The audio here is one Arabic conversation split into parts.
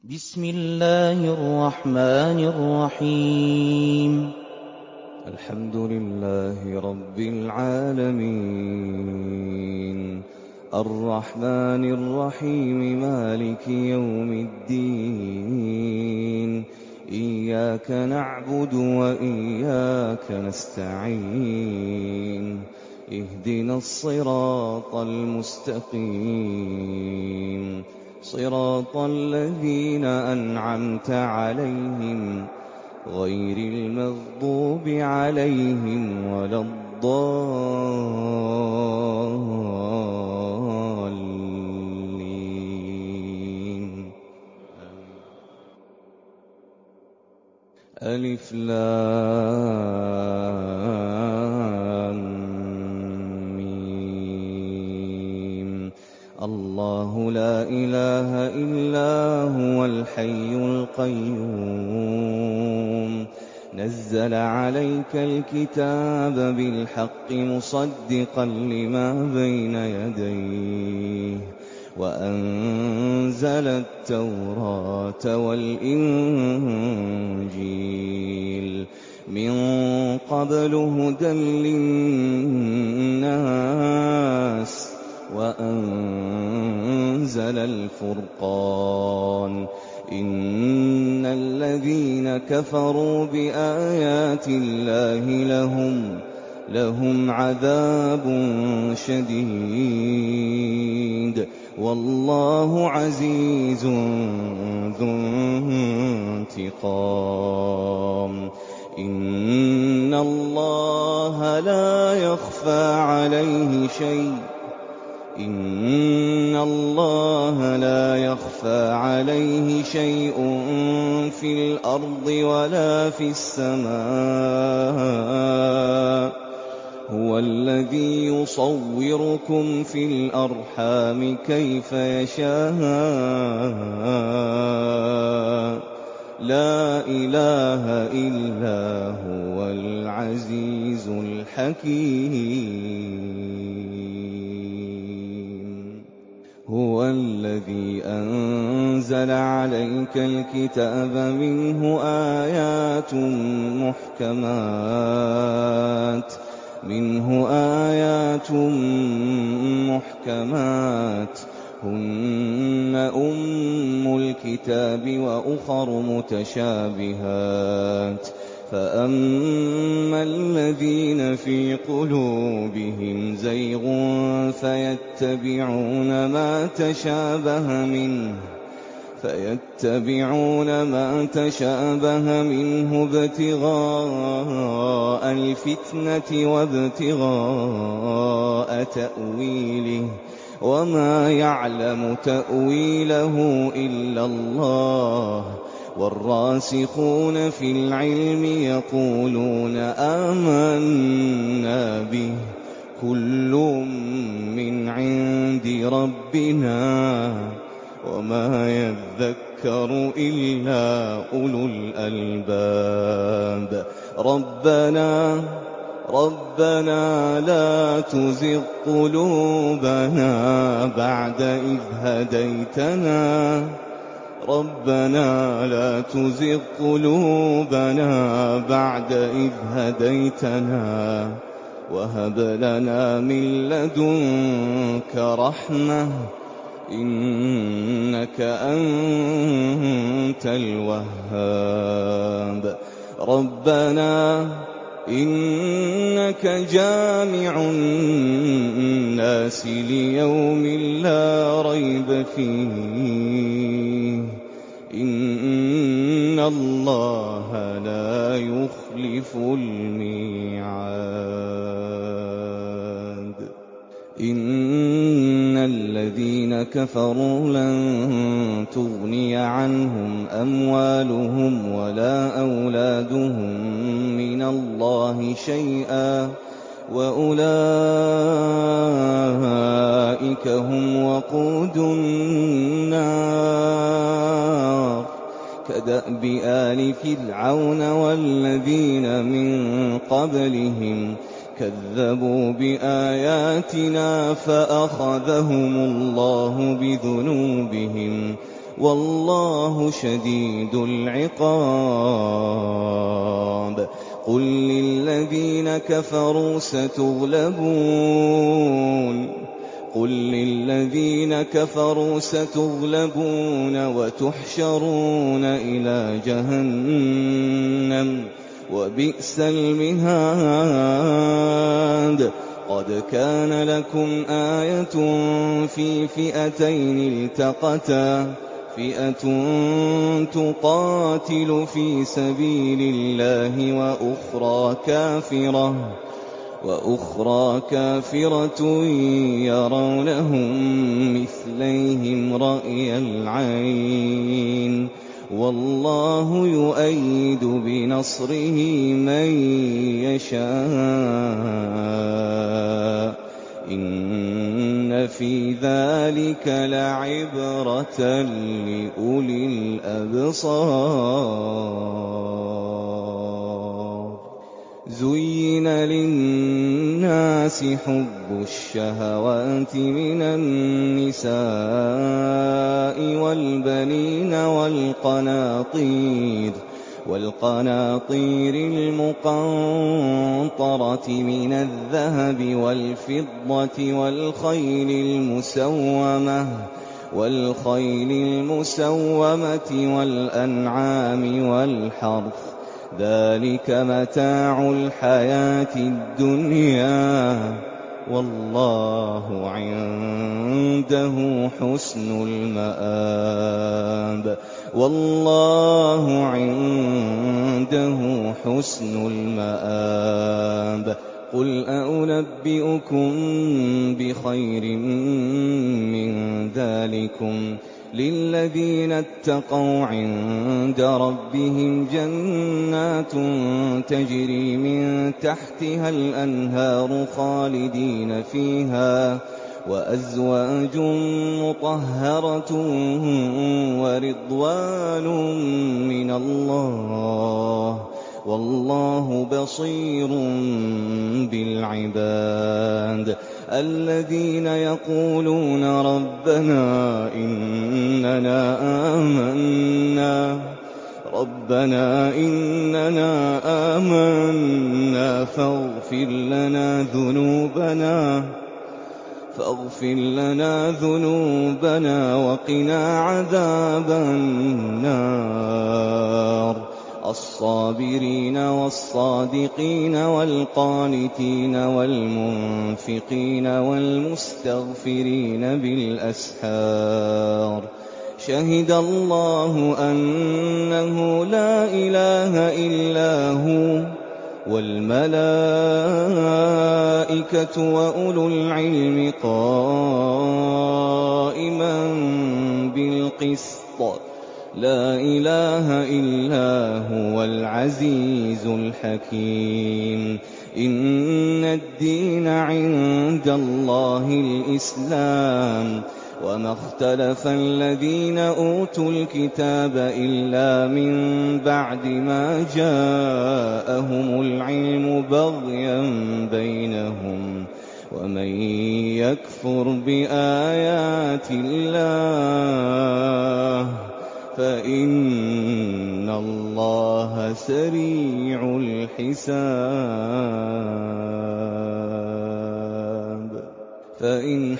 بسم الله الرحمن الرحيم. الحمد لله رب العالمين، الرحمن الرحيم، مالك يوم الدين. إياك نعبد وإياك نستعين، اهدنا الصراط المستقيم، صراط الذين أنعمت عليهم غير المغضوب عليهم ولا الضالين. ألف لام ميم. الله لا إله إلا هو الحي القيوم، نزل عليك الكتاب بالحق مصدقا لما بين يديه، وأنزل التوراة والإنجيل من قبل هدى للناس، وأنزل الفرقان. إن الذين كفروا بآيات الله لهم عذاب شديد، والله عزيز ذو انتقام. إن الله لا يخفى عليه شيء في الأرض ولا في السماء. هو الذي يصوركم في الأرحام كيف يشاء، لا إله إلا هو العزيز الحكيم. هو الذي أنزل عليك الكتاب منه آيات محكمات هن أم الكتاب وأخر متشابهات، فأما الذين في قلوبهم زيغ فيتبعون ما تشابه منه ابتغاء الفتنة وابتغاء تأويله، وما يعلم تأويله إلا الله. والراسخون في العلم يقولون آمنا به كل من عند ربنا وما يذكر إلا أولو الألباب. ربنا لا تزغ قلوبنا بعد إذ هديتنا وهب لنا من لدنك رحمة إنك أنت الوهاب. ربنا إنك جامع الناس ليوم لا ريب فيه، إن الله لا يخلف الميعاد. إن الذين كفروا لن تغني عنهم أموالهم ولا أولادهم من الله شيئا، وأولئك هم وقود النار. كدأب آل فرعون والذين من قبلهم كذبوا بآياتنا فأخذهم الله بذنوبهم، وَاللَّهُ شَدِيدُ الْعِقَابِ قُل لِّلَّذِينَ كَفَرُوا سَتُغْلَبُونَ وَتُحْشَرُونَ إِلَىٰ جَهَنَّمَ ۚ وَبِئْسَ الْمِهَادُ قَدْ كَانَ لَكُمْ آيَةٌ فِي فِئَتَيْنِ الْتَقَتَا ۖ فِئَةٌ تُقَاتِلُ فِي سَبِيلِ اللَّهِ وَأُخْرَىٰ كَافِرَةٌ يَرَوْنَهُم مِّثْلَيْهِمْ رَأْيَ الْعَيْنِ ۚ وَاللَّهُ يُؤَيِّدُ بِنَصْرِهِ مَن يَشَاءُ ۗ إِنَّ فِي ذَٰلِكَ لَعِبْرَةً لِّأُولِي الْأَبْصَارِ زُيِّنَ لِلنَّاسِ حُبُّ الشَّهَوَاتِ مِنَ النِّسَاءِ وَالْبَنِينَ وَالْقَنَاطِيرِ الْمُقَنطَرَةِ مِنَ الذَّهَبِ وَالْفِضَّةِ وَالْخَيْلِ الْمُسَوَّمَةِ وَالْأَنْعَامِ وَالْحَرْثِ ۗ ذَٰلِكَ مَتَاعُ الْحَيَاةِ الدُّنْيَا ۖ وَاللَّهُ عِندَهُ حُسْنُ الْمَآبِ قُلْ أَنُبِّئُكُم بِخَيْرٍ مِّن ذَٰلِكُمْ لِلَّذِينَ اتَّقَوْا عِندَ رَبِّهِمْ جَنَّاتٌ تَجْرِي مِن تَحْتِهَا الْأَنْهَارُ خَالِدِينَ فِيهَا وَأَزْوَاجٌ مُّطَهَّرَةٌ وَرِضْوَانٌ مِّنَ اللَّهِ ۗ وَاللَّهُ بَصِيرٌ بِالْعِبَادِ الَّذِينَ يَقُولُونَ رَبَّنَا إِنَّنَا آمَنَّا فاغفر لنا ذُنُوبَنَا وَقِنَا عَذَابَ النَّارِ الصَّابِرِينَ وَالصَّادِقِينَ وَالْقَانِتِينَ وَالْمُنفِقِينَ وَالْمُسْتَغْفِرِينَ بِالْأَسْحَارِ شَهِدَ اللَّهُ أَنَّهُ لَا إِلَٰهَ إِلَّا هُوَ وَالْمَلَائِكَةُ وَأُولُو الْعِلْمِ قَائِمًا بِالْقِسْطِ ۚ لَا إِلَٰهَ إِلَّا هُوَ الْعَزِيزُ الْحَكِيمُ إِنَّ الدِّينَ عِندَ اللَّهِ الْإِسْلَامُ ۗ وَمَا اخْتَلَفَ الَّذِينَ أُوتُوا الْكِتَابَ إِلَّا مِن بَعْدِ مَا جَاءَهُمُ الْعِلْمُ بَغْيًا بَيْنَهُمْ ۗ وَمَن يَكْفُرْ بِآيَاتِ اللَّهِ فَإِنَّ اللَّهَ سَرِيعُ الْحِسَابِ فَإِنْ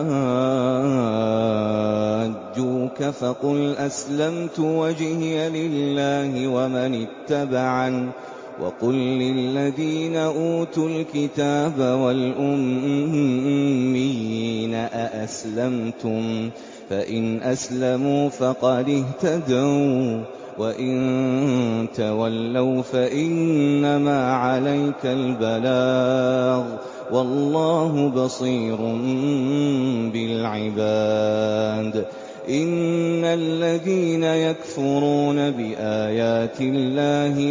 حَاجُّوكَ فَقُلْ أَسْلَمْتُ وَجْهِيَ لِلَّهِ وَمَنِ اتَّبَعَنِ ۖ وَقُل لِّلَّذِينَ أُوتُوا الْكِتَابَ وَالْأُمِّيِّينَ أَأَسْلَمْتُمْ ۚ فَإِنْ أَسْلَمُوا فَقَدِ اهْتَدَوا ۖ وَّإِن تَوَلَّوْا فَإِنَّمَا عَلَيْكَ الْبَلَاغُ ۗ وَاللَّهُ بَصِيرٌ بِالْعِبَادِ إِنَّ الَّذِينَ يَكْفُرُونَ بِآيَاتِ اللَّهِ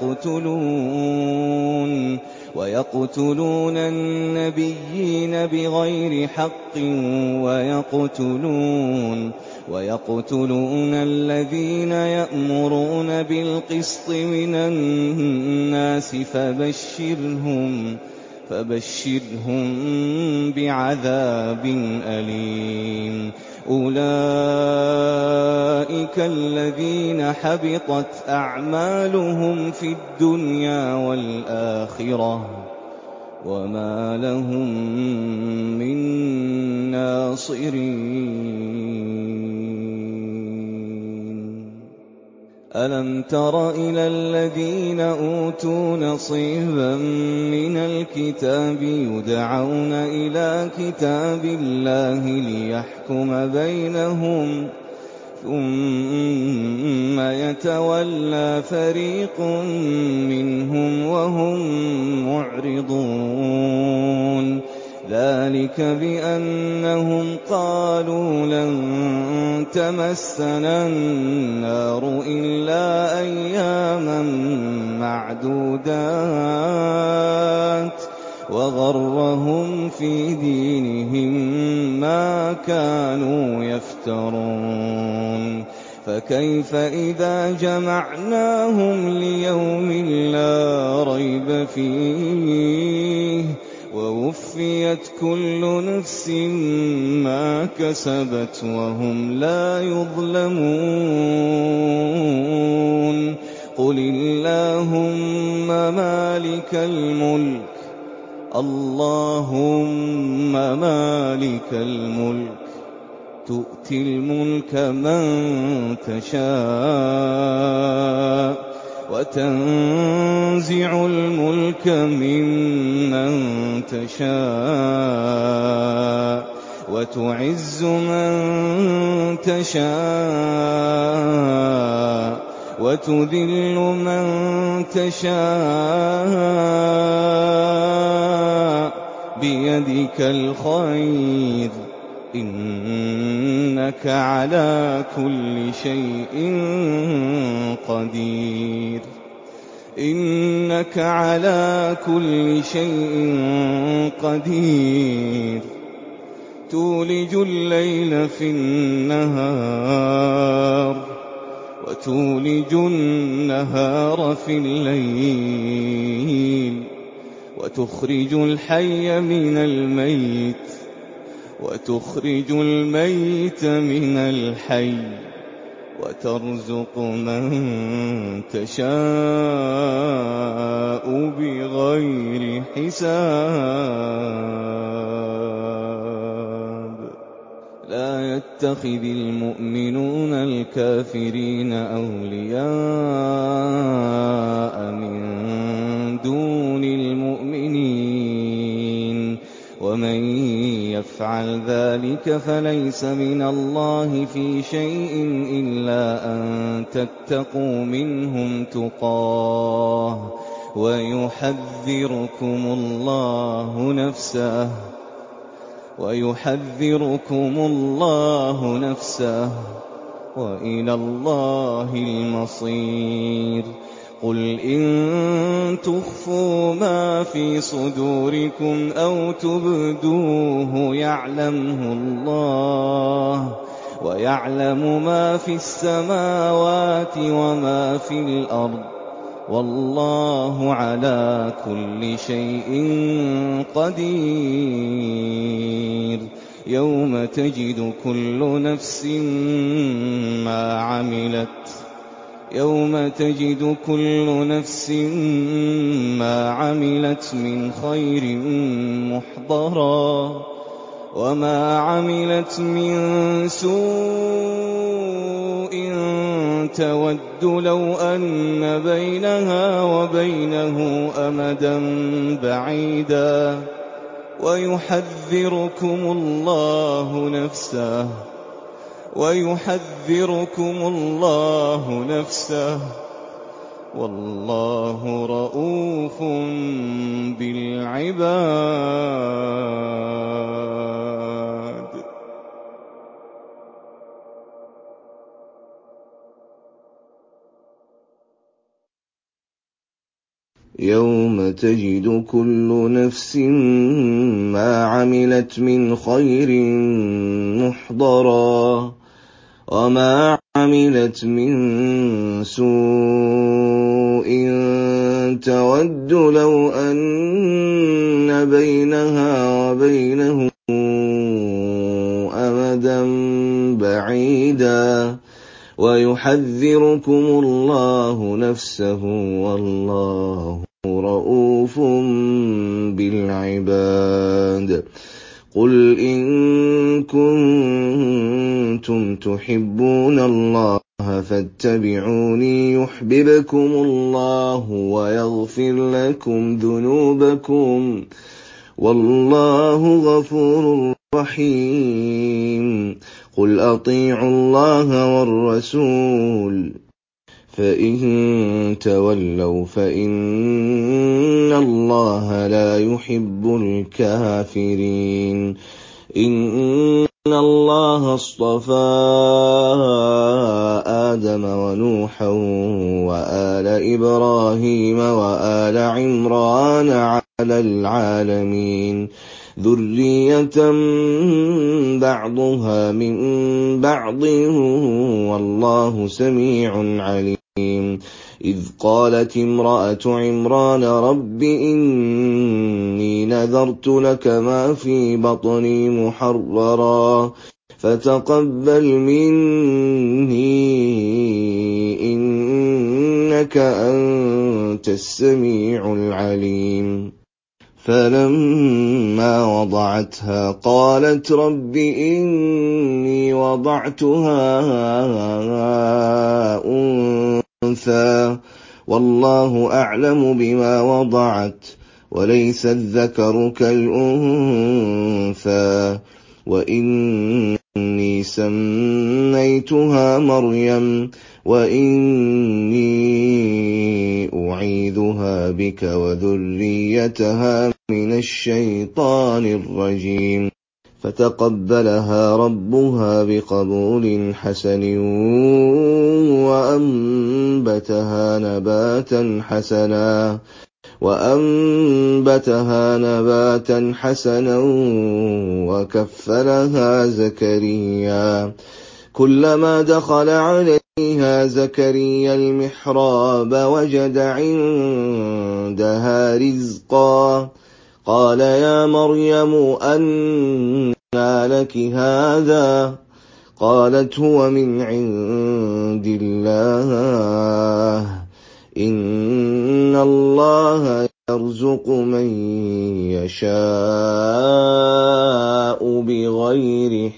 وَيَقْتُلُونَ النَّبِيِّينَ بِغَيْرِ حَقٍّ وَيَقْتُلُونَ الَّذِينَ يَأْمُرُونَ بِالْقِسْطِ مِنَ النَّاسِ فَبَشِّرْهُم بِعَذَابٍ أَلِيمٍ أُولَٰئِكَ الَّذِينَ حَبِطَتْ أَعْمَالُهُمْ فِي الدُّنْيَا وَالْآخِرَةِ وَمَا لَهُم مِّن نَّاصِرِينَ أَلَمْ تَرَ إِلَى الَّذِينَ أُوتُوا نَصِيبًا مِّنَ الْكِتَابِ يُدْعَوْنَ إِلَىٰ كِتَابِ اللَّهِ لِيَحْكُمَ بَيْنَهُمْ ثُمَّ يَتَوَلَّىٰ فَرِيقٌ مِّنْهُمْ وَهُم مُّعْرِضُونَ ذَٰلِكَ بِأَنَّهُمْ قَالُوا لَن تَمَسَّنَا النَّارُ إِلَّا أَيَّامًا مَّعْدُودَاتٍ وَغَرَّهُمْ فِي دِينِهِم مَّا كَانُوا يَفْتَرُونَ فَكَيْفَ إِذَا جَمَعْنَاهُمْ لِيَوْمٍ لَّا رَيْبَ فِيهِ وَوُفِّيَتْ كُلُّ نَفْسٍ مَّا كَسَبَتْ وَهُمْ لَا يُظْلَمُونَ قُلِ اللَّهُمَّ مَالِكَ الْمُلْكِ تُؤْتِي الْمُلْكَ مَن تَشَاءُ وَتَنزِعُ الْمُلْكَ مِمَّن تَشَاءُ وَتُعِزُّ مَن تَشَاءُ وَتُذِلُّ مَن تَشَاءُ بِيَدِكَ الْخَيْرُ ۖ إِنَّكَ عَلَىٰ كُلِّ شَيْءٍ قَدِيرٌ تُولِجُ اللَّيْلَ فِي النَّهَارِ وَتُولِجُ النَّهَارَ فِي اللَّيْلِ وَتُخْرِجُ الْحَيَّ مِنَ الْمَيِّتِ وَتُخْرِجُ الْمَيِّتَ مِنَ الْحَيِّ وَتَرْزُقُ مَن تَشَاءُ بِغَيْرِ حِسَابٍ لَا يَتَّخِذِ الْمُؤْمِنُونَ الْكَافِرِينَ أَوْلِيَاءَ مِن دُونِ الْمُؤْمِنِينَ وَمَن يَفْعَلْ ذَٰلِكَ فَلَيْسَ مِنَ اللَّهِ فِي شَيْءٍ إِلَّا أَن تَتَّقُوا مِنْهُمْ تُقَاةً وَيُحَذِّرُكُمُ اللَّهُ نَفْسَهُ وَإِلَى اللَّهِ الْمَصِيرُ قُلْ إِن تُخْفُوا مَا فِي صُدُورِكُمْ أَوْ تُبْدُوهُ يَعْلَمْهُ اللَّهُ وَيَعْلَمُ مَا فِي السَّمَاوَاتِ وَمَا فِي الْأَرْضِ وَاللَّهُ عَلَىٰ كُلِّ شَيْءٍ قَدِيرٌ يَوْمَ تَجِدُ كُلُّ نَفْسٍ مَّا عَمِلَتْ مِنْ خَيْرٍ مُّحْضَرًا وَمَا عَمِلَتْ مِن سُوءٍ تَوَدُّ لَوْ أَنَّ بَيْنَهَا وَبَيْنَهُ أَمَدًا بَعِيدًا وَيُحَذِّرُكُمُ اللَّهُ نَفْسَهُ وَاللَّهُ رَءُوفٌ بِالْعِبَادِ يَوْمَ تَجِدُ كُلُّ نَفْسٍ مَّا عَمِلَتْ مِنْ خَيْرٍ مُّحْضَرًا وَمَا عَمِلَتْ مِن سُوءٍ تَوَدُّ لَوْ أَنَّ بَيْنَهَا وَبَيْنَهُ أَمَدًا يحذركم الله نفسه والله رءوف بالعباد قل إن كنتم تحبون الله فاتبعوني يحببكم الله ويغفر لكم ذنوبكم والله غفور رحيم قل أطيعوا الله والرسول فإن تولوا فإن الله لا يحب الكافرين إن الله اصطفى آدم ونوحا وآل إبراهيم وآل عمران على العالمين ذرية بعضها من بعض والله سميع عليم إذ قالت امرأة عمران رب إني نذرت لك ما في بطني محررا فتقبل مني إنك أنت السميع العليم فلما وضعتها قالت رب إني وضعتها أنثى والله أعلم بما وضعت وليس الذكر كالأنثى وإني سميتها مريم وإني أعيذها بك وذريتها من الشيطان الرجيم فتقبلها ربها بقبول حسن وأنبتها نباتا حسنا وكفلها زكريا كلما دخل عليها زكريا المحراب وجد عندها رزقا قال يا مريم أنى لك هذا قالت هو من عند الله إن الله يرزق من يشاء بغير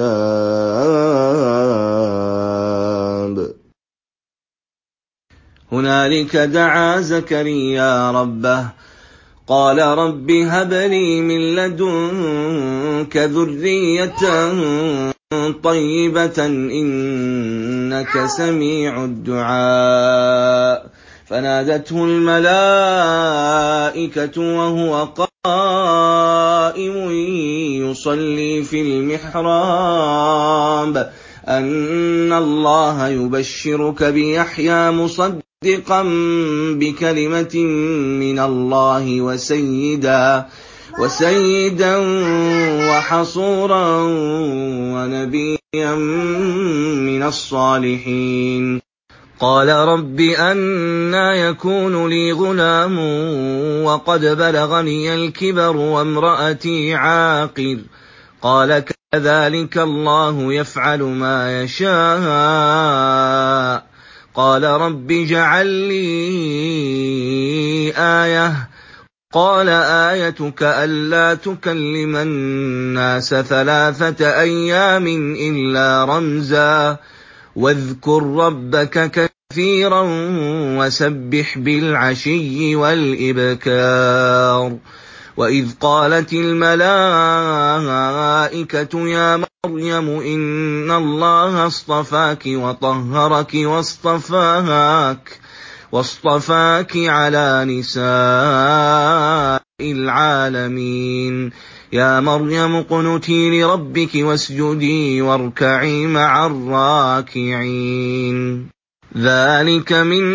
حساب هنالك دعا زكريا ربه قال رب هب لي من لدنك ذرية طيبة إنك سميع الدعاء فنادته الملائكة وهو قائم يصلي في المحراب أن الله يبشرك بيحيى مصدقا بكلمة من الله وسيدا وحصورا ونبيا من الصالحين قال رب أنى يكون لي غلام وقد بلغني الكبر وامرأتي عاقر قال كذلك الله يفعل ما يشاء قال رب اجعل لي آية قال آيتك ألا تكلم الناس 3 أيام إلا رمزا واذكر ربك كثيرا وسبح بالعشي والإبكار وإذ قالت الملائكة يا مريم إن الله اصطفاك وطهرك واصطفاك على نساء العالمين يا مريم اقنتي لربك واسجدي واركعي مع الراكعين ذلك من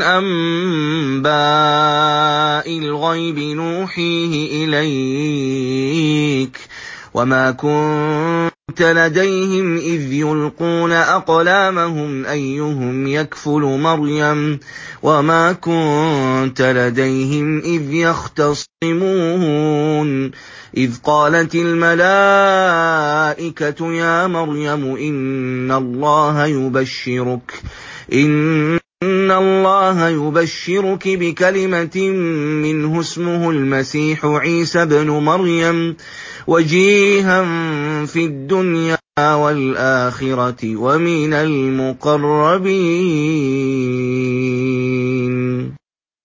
أنباء الغيب نوحيه إليك وما كنت لديهم إذ يلقون أقلامهم أيهم يكفل مريم وما كنت لديهم إذ يختصمون إذ قالت الملائكة يا مريم إن الله إن الله يبشرك بكلمة منه اسمه المسيح عيسى بن مريم وجيها في الدنيا والآخرة ومن المقربين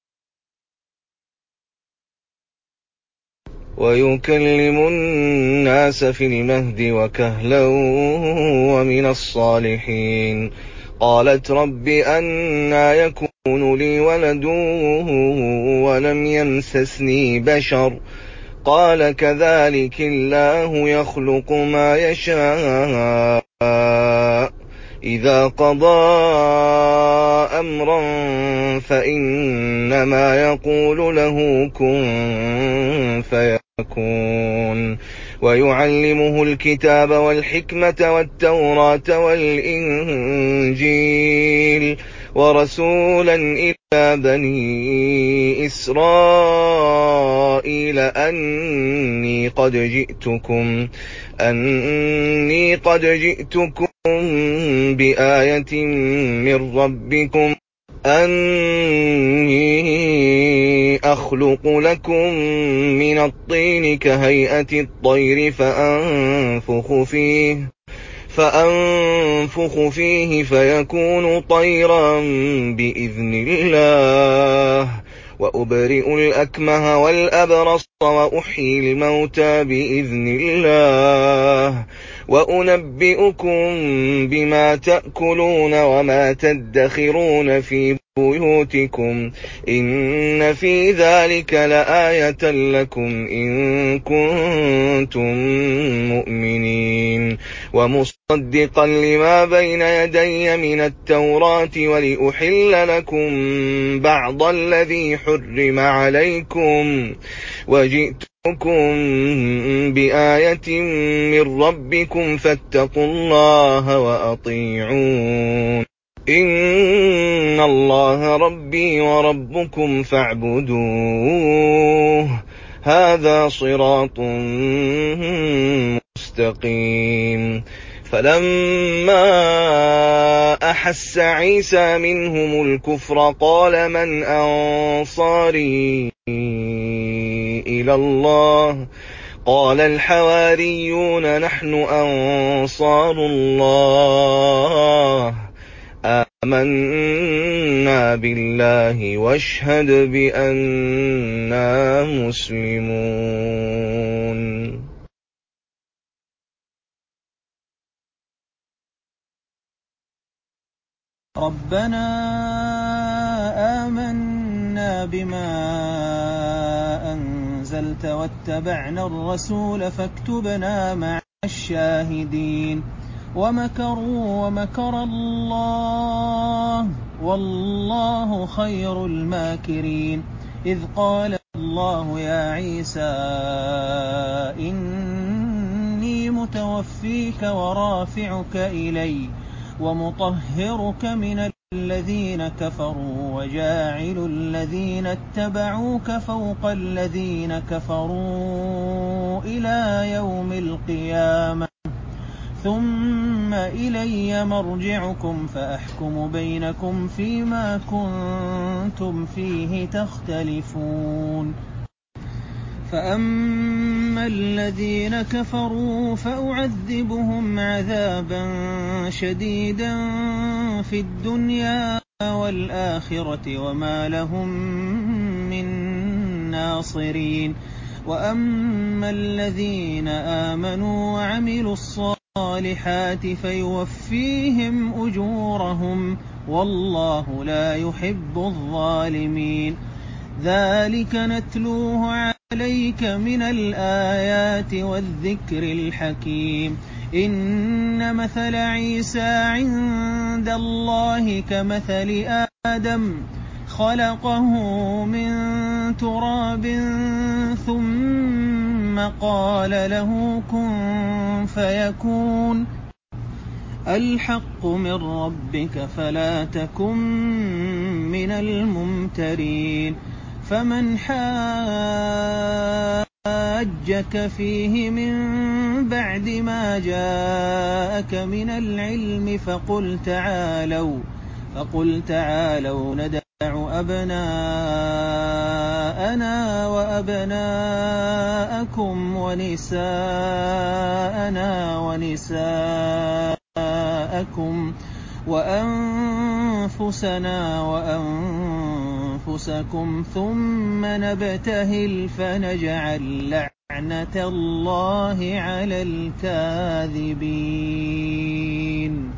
ويكلم الناس في المهد وكهلا ومن الصالحين قالت رب أنى يكون لي ولد ولم يمسسني بشر قال كذلك الله يخلق ما يشاء إذا قضى أمرا فإنما يقول له كن فيكون ويعلمه الكتاب والحكمة والتوراة والإنجيل ورسولا إلى بني إسرائيل أني قد جئتكم بآية من ربكم أني أخلق لكم من الطين كهيئة الطير فأنفخ فيه فيكون طيرا بإذن الله وأبرئ الأكمه والأبرص وأحيي الموتى بإذن الله وأنبئكم بما تأكلون وما تدخرون في بيوتكم إن في ذلك لآية لكم إن كنتم مؤمنين ومصدقا لما بين يدي من التوراة ولأحل لكم بعض الذي حرم عليكم وجئتكم بآية من ربكم فاتقوا الله وأطيعون إن الله ربي وربكم فاعبدوه هذا صراط مستقيم فلما أحس عيسى منهم الكفر قال من أنصاري إلى الله قال الحواريون نحن أنصار الله آمنا بالله واشهد بأننا مسلمون ربنا آمنا بما أنزلت واتبعنا الرسول فاكتبنا مع الشاهدين ومكروا ومكر الله والله خير الماكرين إذ قال الله يا عيسى إني متوفيك ورافعك إلي ومطهرك من الذين كفروا وجاعل الذين اتبعوك فوق الذين كفروا إلى يوم القيامة ثم إلي مرجعكم فأحكم بينكم فيما كنتم فيه تختلفون فأما الذين كفروا فأعذبهم عذابا شديدا في الدنيا والآخرة وما لهم من ناصرين وأما الذين آمنوا وعملوا الصالحات فيوفيهم أجورهم والله لا يحب الظالمين ذلك نتلوه عليك من الآيات والذكر الحكيم إن مثل عيسى عند الله كمثل آدم خلقه من تراب ثم قال له كن فيكون الحق من ربك فلا تكن من الممترين فمن حاجك فيه من بعد ما جاءك من العلم فقل تعالوا ندع أبناءنا وأبناءكم ونساءنا ونساءكم وأنفسنا وأنفسكم ثم نبتهل فنجعل لعنة الله على الكاذبين.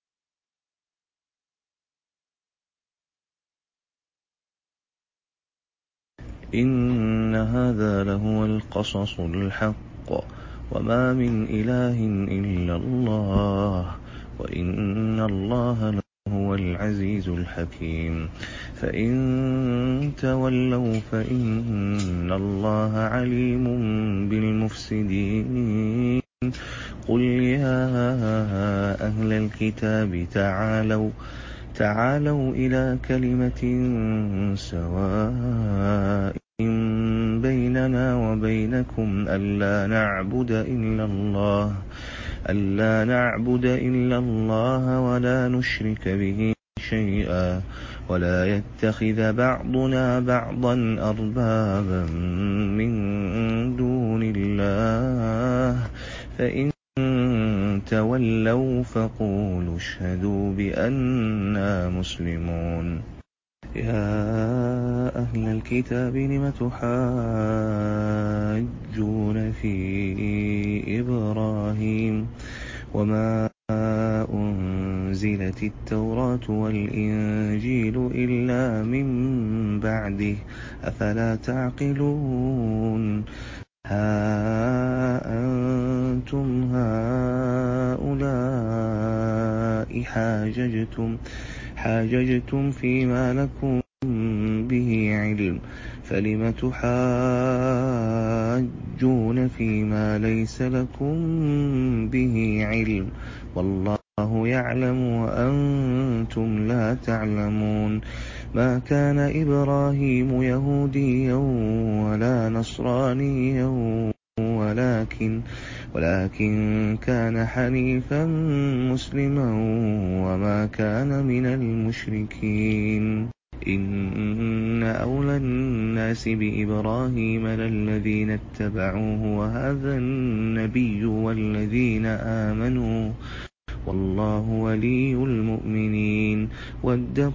إن هذا لهو القصص الحق وما من إله إلا الله وإن الله لهو العزيز الحكيم. فإن تولوا فإن الله عليم بالمفسدين. قل يا أهل الكتاب تعالوا إلى كلمة سواء بيننا وبينكم ألا نعبد إلا الله ولا نشرك به شيئا ولا يتخذ بعضنا بعضا أربابا من دون الله. فإن تولوا فقولوا اشهدوا بأننا مسلمون. يا أهل الكتاب لم تحاجون في إبراهيم وما أنزلت التوراة والإنجيل إلا من بعده أفلا تعقلون. ها أنتم هؤلاء حاججتم فيما لكم به علم فلم تحاجون فيما ليس لكم به علم والله يعلم وأنتم لا تعلمون. ما كان إبراهيم يهوديا ولا نصرانيا ولكن كان حنيفا مسلما وما كان من المشركين. إن أولى الناس بإبراهيم للذين اتبعوه وهذا النبي والذين آمنوا والله ولي المؤمنين. ودت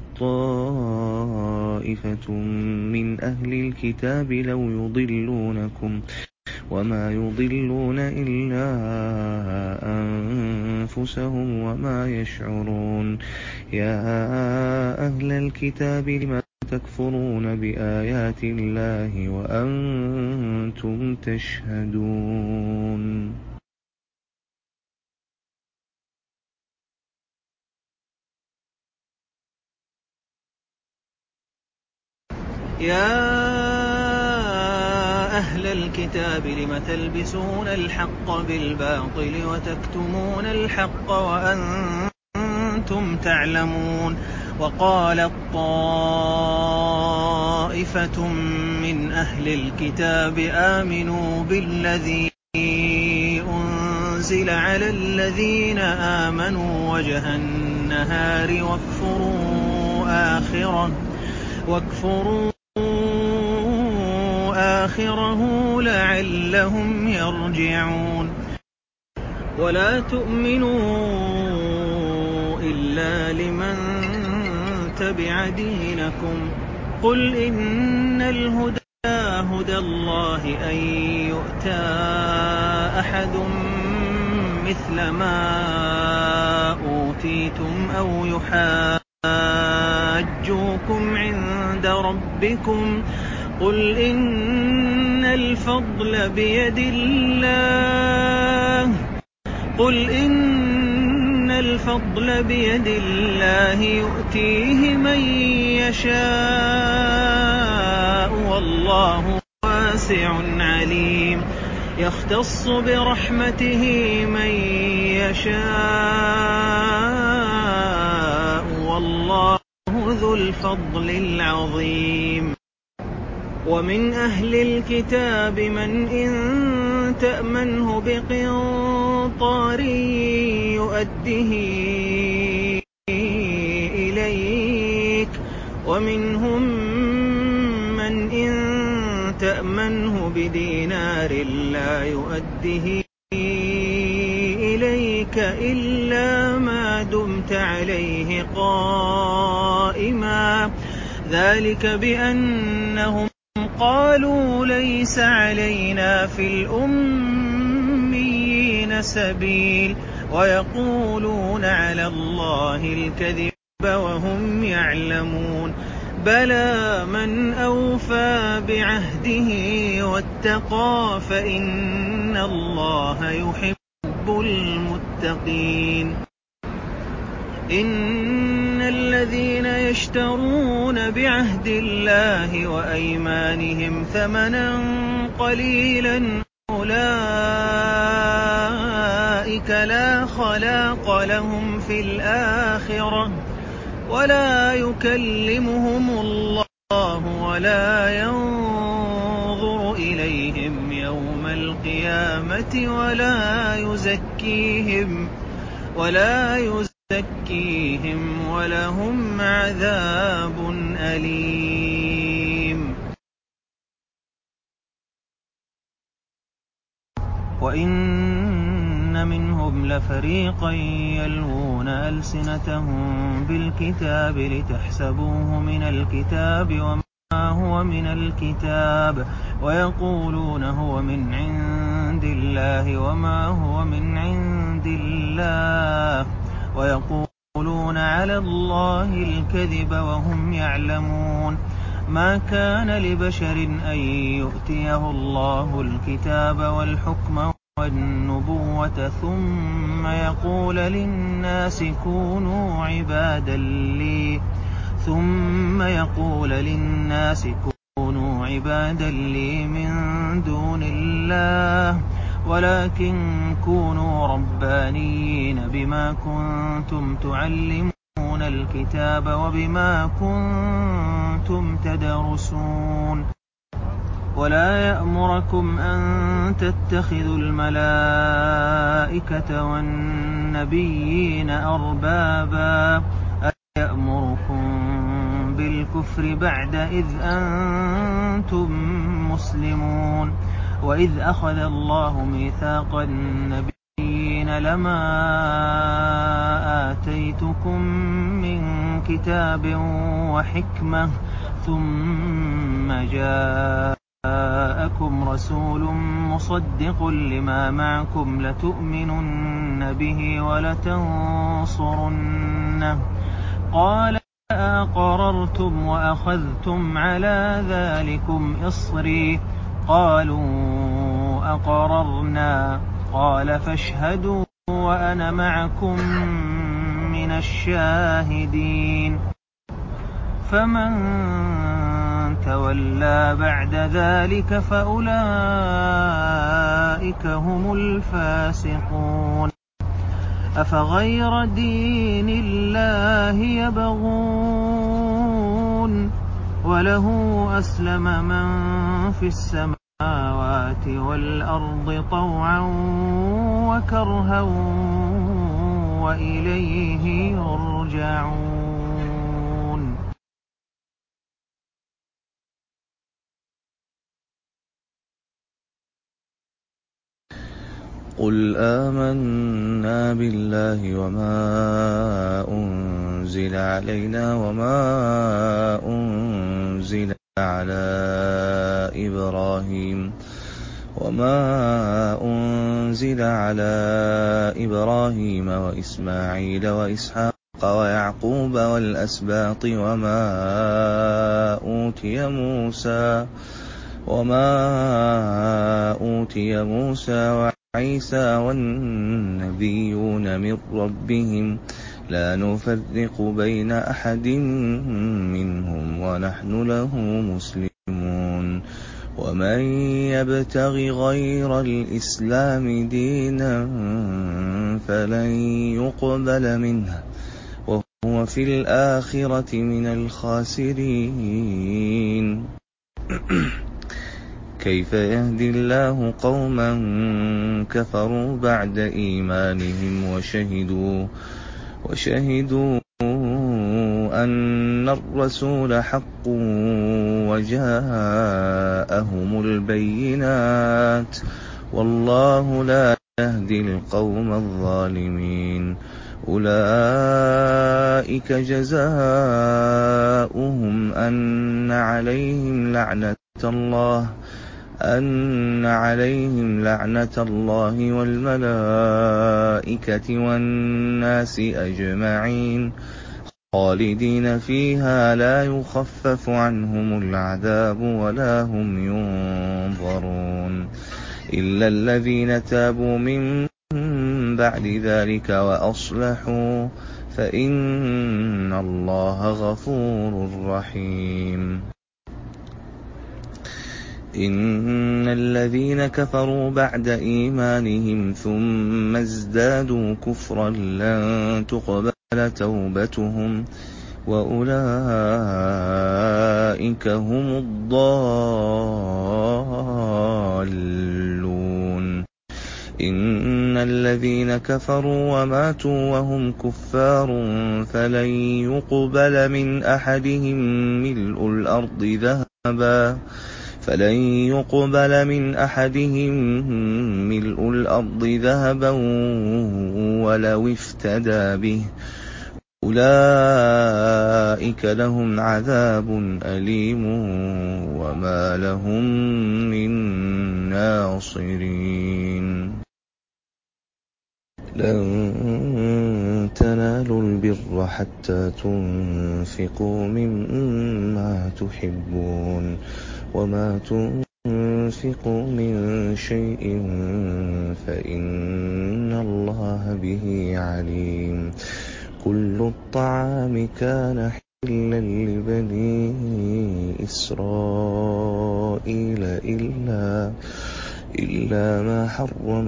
طائفة من أهل الكتاب لو يضلونكم وما يضلون إلا أنفسهم وما يشعرون. يا أهل الكتاب لم تكفرون بآيات الله وأنتم تشهدون. يا أهل الكتاب لم تلبسون الحق بالباطل وتكتمون الحق وأنتم تعلمون. وقالت طائفة من أهل الكتاب آمنوا بالذي أنزل على الذين آمنوا وجه النهار واكفروا آخره لعلهم يرجعون. ولا تؤمنوا إلا لمن تبع دينكم. قل إن الهدى هدى الله أن يؤتى أحد مثل ما أوتيتم أو يحاجوكم عند ربكم. قل إن الفضل بيد الله يؤتيه من يشاء والله واسع عليم. يختص برحمته من يشاء والله ذو الفضل العظيم. ومن أهل الكتاب من إن تأمنه بقنطار يؤده إليك ومنهم من إن تأمنه بدينار لا يؤده إليك إلا ما دمت عليه قائما ذلك بأنهم قالوا ليس علينا في الأميين سبيل ويقولون على الله الكذب وهم يعلمون بلى من أوفى بعهده واتقى فإن الله يحب المتقين إن الذين يشترون بعهد الله وأيمانهم ثمنا قليلا أولئك لا خلاق لهم في الآخرة ولا يكلمهم الله ولا ينظر إليهم يوم القيامة ولا يزكيهم ولهم عذاب أليم وإن منهم لفريقا يلوون ألسنتهم بالكتاب لتحسبوه من الكتاب وما هو من الكتاب ويقولون هو من عند الله وما هو من عند الله ويقولون على الله الكذب وهم يعلمون ما كان لبشر أن يؤتيه الله الكتاب والحكم والنبوة ثم يقول للناس كونوا عبادا لي من دون الله ولكن كونوا ربانيين بما كنتم تعلمون الكتاب وبما كنتم تدرسون ولا يأمركم أن تتخذوا الملائكة والنبيين أربابا أيأمركم بالكفر بعد إذ أنتم مسلمون وإذ أخذ الله ميثاق النبيين لما آتيتكم من كتاب وحكمة ثم جاءكم رسول مصدق لما معكم لتؤمنن به ولتنصرنه قال أقررتم وأخذتم على ذلكم إصري قالوا أقررنا قال فاشهدوا وأنا معكم من الشاهدين فمن تولى بعد ذلك فأولئك هم الفاسقون أفغير دين الله يبغون وله أسلم من في السماوات والأرض طوعا وكرها وإليه يرجعون قل آمنا بالله وما أنزل علينا وما أنزل على إبراهيم وإسماعيل وإسحاق ويعقوب والأسباط وما أوتي موسى وعيسى والنبيون من ربهم لا نفرق بين أحد منهم ونحن له مسلمون ومن يبتغ غير الإسلام دينا فلن يقبل منه وهو في الآخرة من الخاسرين كيف يهدي الله قوما كفروا بعد إيمانهم وشهدوا أن إِنَّ الرَّسُولَ حَقٌّ وَجَاءَهُمُ الْبَيِّنَاتُ ۖ وَاللَّهُ لَا يَهْدِي الْقَوْمَ الظَّالِمِينَ. أُولَٰئِكَ جَزَاؤُهُمْ أَنَّ عَلَيْهِمْ لَعْنَةَ اللَّهِ وَالْمَلَائِكَةِ وَالنَّاسِ أَجْمَعِينَ خَالِدِينَ فِيهَا لَا يُخَفَّفُ عَنْهُمُ الْعَذَابُ وَلَا هُمْ يُنظَرُونَ إِلَّا الَّذِينَ تَابُوا مِن بَعْدِ ذَلِكَ وَأَصْلَحُوا فَإِنَّ اللَّهَ غَفُورٌ رَّحِيمٌ. إِنَّ الَّذِينَ كَفَرُوا بَعْدَ إِيمَانِهِمْ ثُمَّ ازْدَادُوا كُفْرًا لَّن تُقْبَلَ تَوْبَتُهُمْ وَأُولَٰئِكَ هُمُ الضَّالُّونَ. إِنَّ الَّذِينَ كَفَرُوا وَمَاتُوا وَهُمْ كُفَّارٌ فَلَن يُقْبَلَ مِنْ أَحَدِهِم مِّلْءُ الْأَرْضِ ذَهَبًا وَلَوِ افْتَدَىٰ بِهِ ۗ أُولَٰئِكَ لَهُمْ عَذَابٌ أَلِيمٌ وَمَا لَهُم مِّن نَّاصِرِينَ. لَن تَنَالُوا الْبِرَّ حَتَّىٰ تُنفِقُوا مِمَّا تُحِبُّونَ وَمَا تُنفِقُوا مِن شَيْءٍ فَإِنَّ اللَّهَ بِهِ عَلِيمٌ. كُلُّ الطَّعَامِ كَانَ حِلًّا لِّبَنِي إِسْرَائِيلَ إِلَّا مَا حَرَّمَ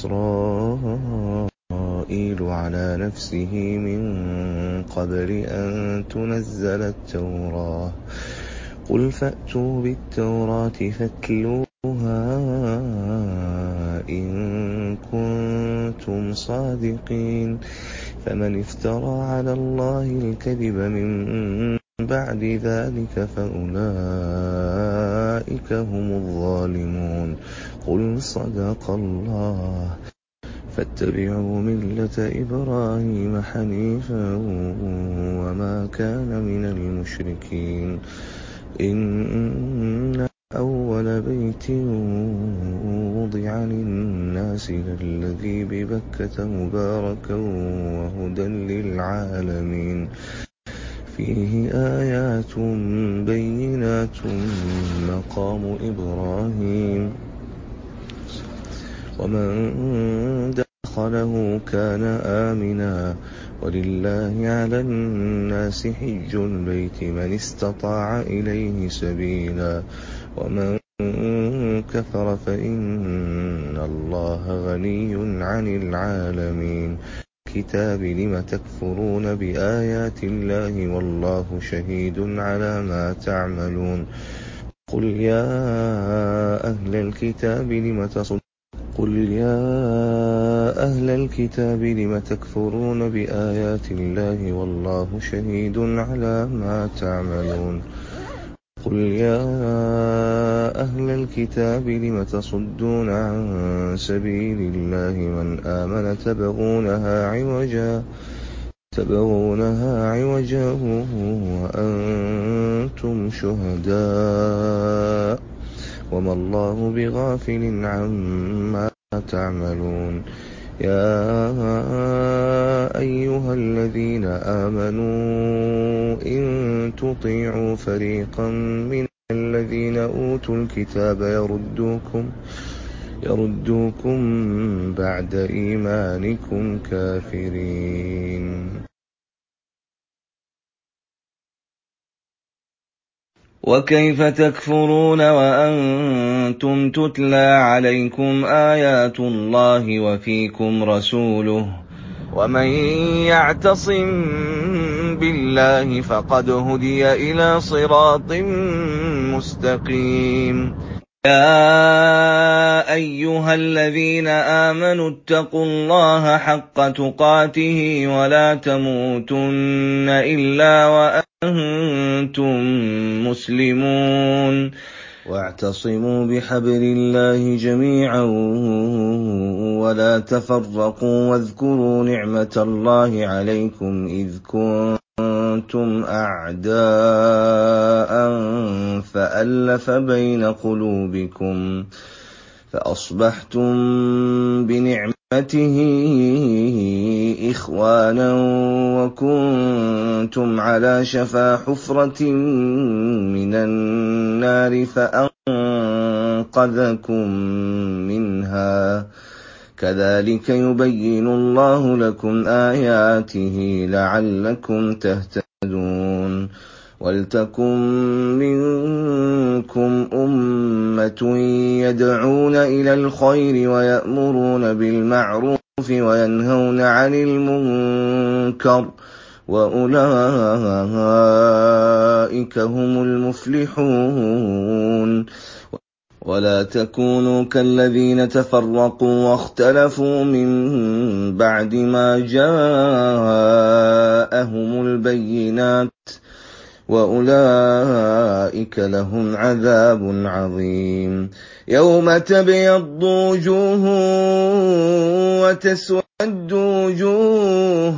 إِسْرَائِيلُ عَلَىٰ نَفْسِهِ مِن قَبْلِ أَن تُنَزَّلَ التَّوْرَاةُ ۗ قُلْ فَأْتُوا بِالتَّوْرَاةِ فَاتْلُوهَا إِن كُنتُمْ صَادِقِينَ. فَمَنِ افْتَرَىٰ عَلَى اللَّهِ الْكَذِبَ مِن بَعْدِ ذَٰلِكَ فَأُولَٰئِكَ هُمُ الظَّالِمُونَ. قُلْ صَدَقَ اللَّهُ ۗ فَاتَّبِعُوا مِلَّةَ إِبْرَاهِيمَ حَنِيفًا وَمَا كَانَ مِنَ الْمُشْرِكِينَ. إِنَّ أَوَّلَ بَيْتٍ وُضِعَ لِلنَّاسِ لَلَّذِي بِبَكَّةَ مُبَارَكًا وَهُدًى لِّلْعَالَمِينَ فِيهِ آيَاتٌ بَيِّنَاتٌ مَّقَامُ إِبْرَاهِيمَ ۖ وَمَن دَخَلَهُ كَانَ آمِنًا ۗ وَلِلَّهِ عَلَى النَّاسِ حِجُّ الْبَيْتِ مَنِ اسْتَطَاعَ إِلَيْهِ سَبِيلًا ۚ وَمَن كَفَرَ فَإِنَّ اللَّهَ غَنِيٌّ عَنِ الْعَالَمِينَ. الْكِتَابِ لِمَ تَكْفُرُونَ بِآيَاتِ اللَّهِ وَاللَّهُ شَهِيدٌ عَلَىٰ مَا تَعْمَلُونَ. قُلْ يَا أَهْلَ الْكِتَابِ لِمَ تَكْفُرُونَ بِآيَاتِ اللَّهِ وَاللَّهُ شَهِيدٌ عَلَىٰ مَا تَعْمَلُونَ. قُلْ يَا أَهْلَ الْكِتَابِ لِمَ تَصُدُّونَ عَن سَبِيلِ اللَّهِ مَنْ آمَنَ تَبْغُونَهَا عِوَجًا وَأَنتُمْ شُهَدَاءُ ۗ وَمَا اللَّهُ بِغَافِلٍ عَمَّا تَعْمَلُونَ. يَا أَيُّهَا الَّذِينَ آمَنُوا إِن تُطِيعُوا فَرِيقًا مِّنَ الَّذِينَ أُوتُوا الْكِتَابَ يَرُدُّوكُم بَعْدَ إِيمَانِكُمْ كَافِرِينَ. وَكَيْفَ تَكْفُرُونَ وَأَنتُمْ تُتْلَىٰ عَلَيْكُمْ آيَاتُ اللَّهِ وَفِيكُمْ رَسُولُهُ ۗ وَمَن يَعْتَصِم بِاللَّهِ فَقَدْ هُدِيَ إِلَىٰ صِرَاطٍ مُّسْتَقِيمٍ. يَا أَيُّهَا الَّذِينَ آمَنُوا اتَّقُوا اللَّهَ حَقَّ تُقَاتِهِ وَلَا تَمُوتُنَّ إِلَّا وَأَنتُم مسلمون واعتصموا بحبل الله جميعا ولا تفرقوا واذكروا نعمة الله عليكم إذ كنتم أعداء فألف بين قلوبكم فأصبحتم بنعمته إخوانا وكنتم على شفا حفرة من النار فأنقذكم منها كذلك يبين الله لكم آياته لعلكم تهتدون وَلْتَكُن مِّنكُمْ أُمَّةٌ يَدْعُونَ إِلَى الْخَيْرِ وَيَأْمُرُونَ بِالْمَعْرُوفِ وَيَنْهَوْنَ عَنِ الْمُنكَرِ وَأُولَٰئِكَ هُمُ المفلحون ولا تكونوا كالذين تفرقوا واختلفوا من بعد ما جاءهم البينات وأولئك لهم عذاب عظيم يوم تبيض وجوه وتسود وجوه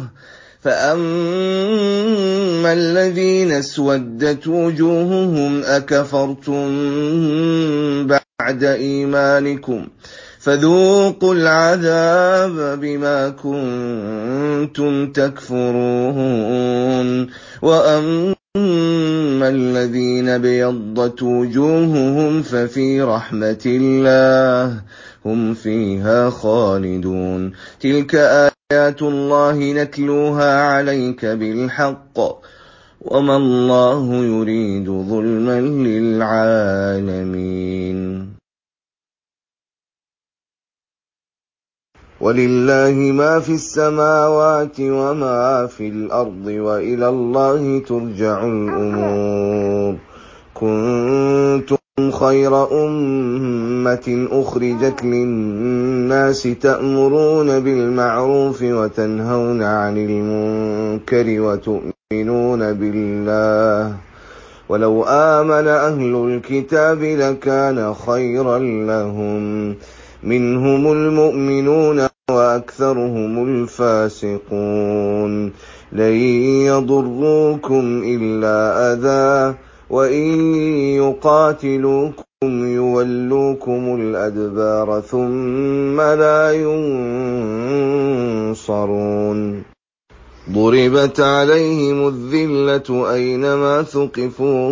فأما الذين اسودت وجوههم أكفرتم بعد إيمانكم فذوقوا العذاب بما كنتم تكفرون وأما الذين ابيضت وجوههم ففي رحمة الله هم فيها خالدون تلك آيات الله نتلوها عليك بالحق وما الله يريد ظلما للعالمين ولله ما في السماوات وما في الأرض وإلى الله ترجع الأمور كنتم خير أمة أخرجت للناس تأمرون بالمعروف وتنهون عن المنكر وتؤمنون بالله ولو آمن أهل الكتاب لكان خيرا لهم منهم المؤمنون وأكثرهم الفاسقون لن يضروكم إلا أذى وإن يقاتلوكم يولوكم الأدبار ثم لا ينصرون ضربت عليهم الذلة أينما ثقفوا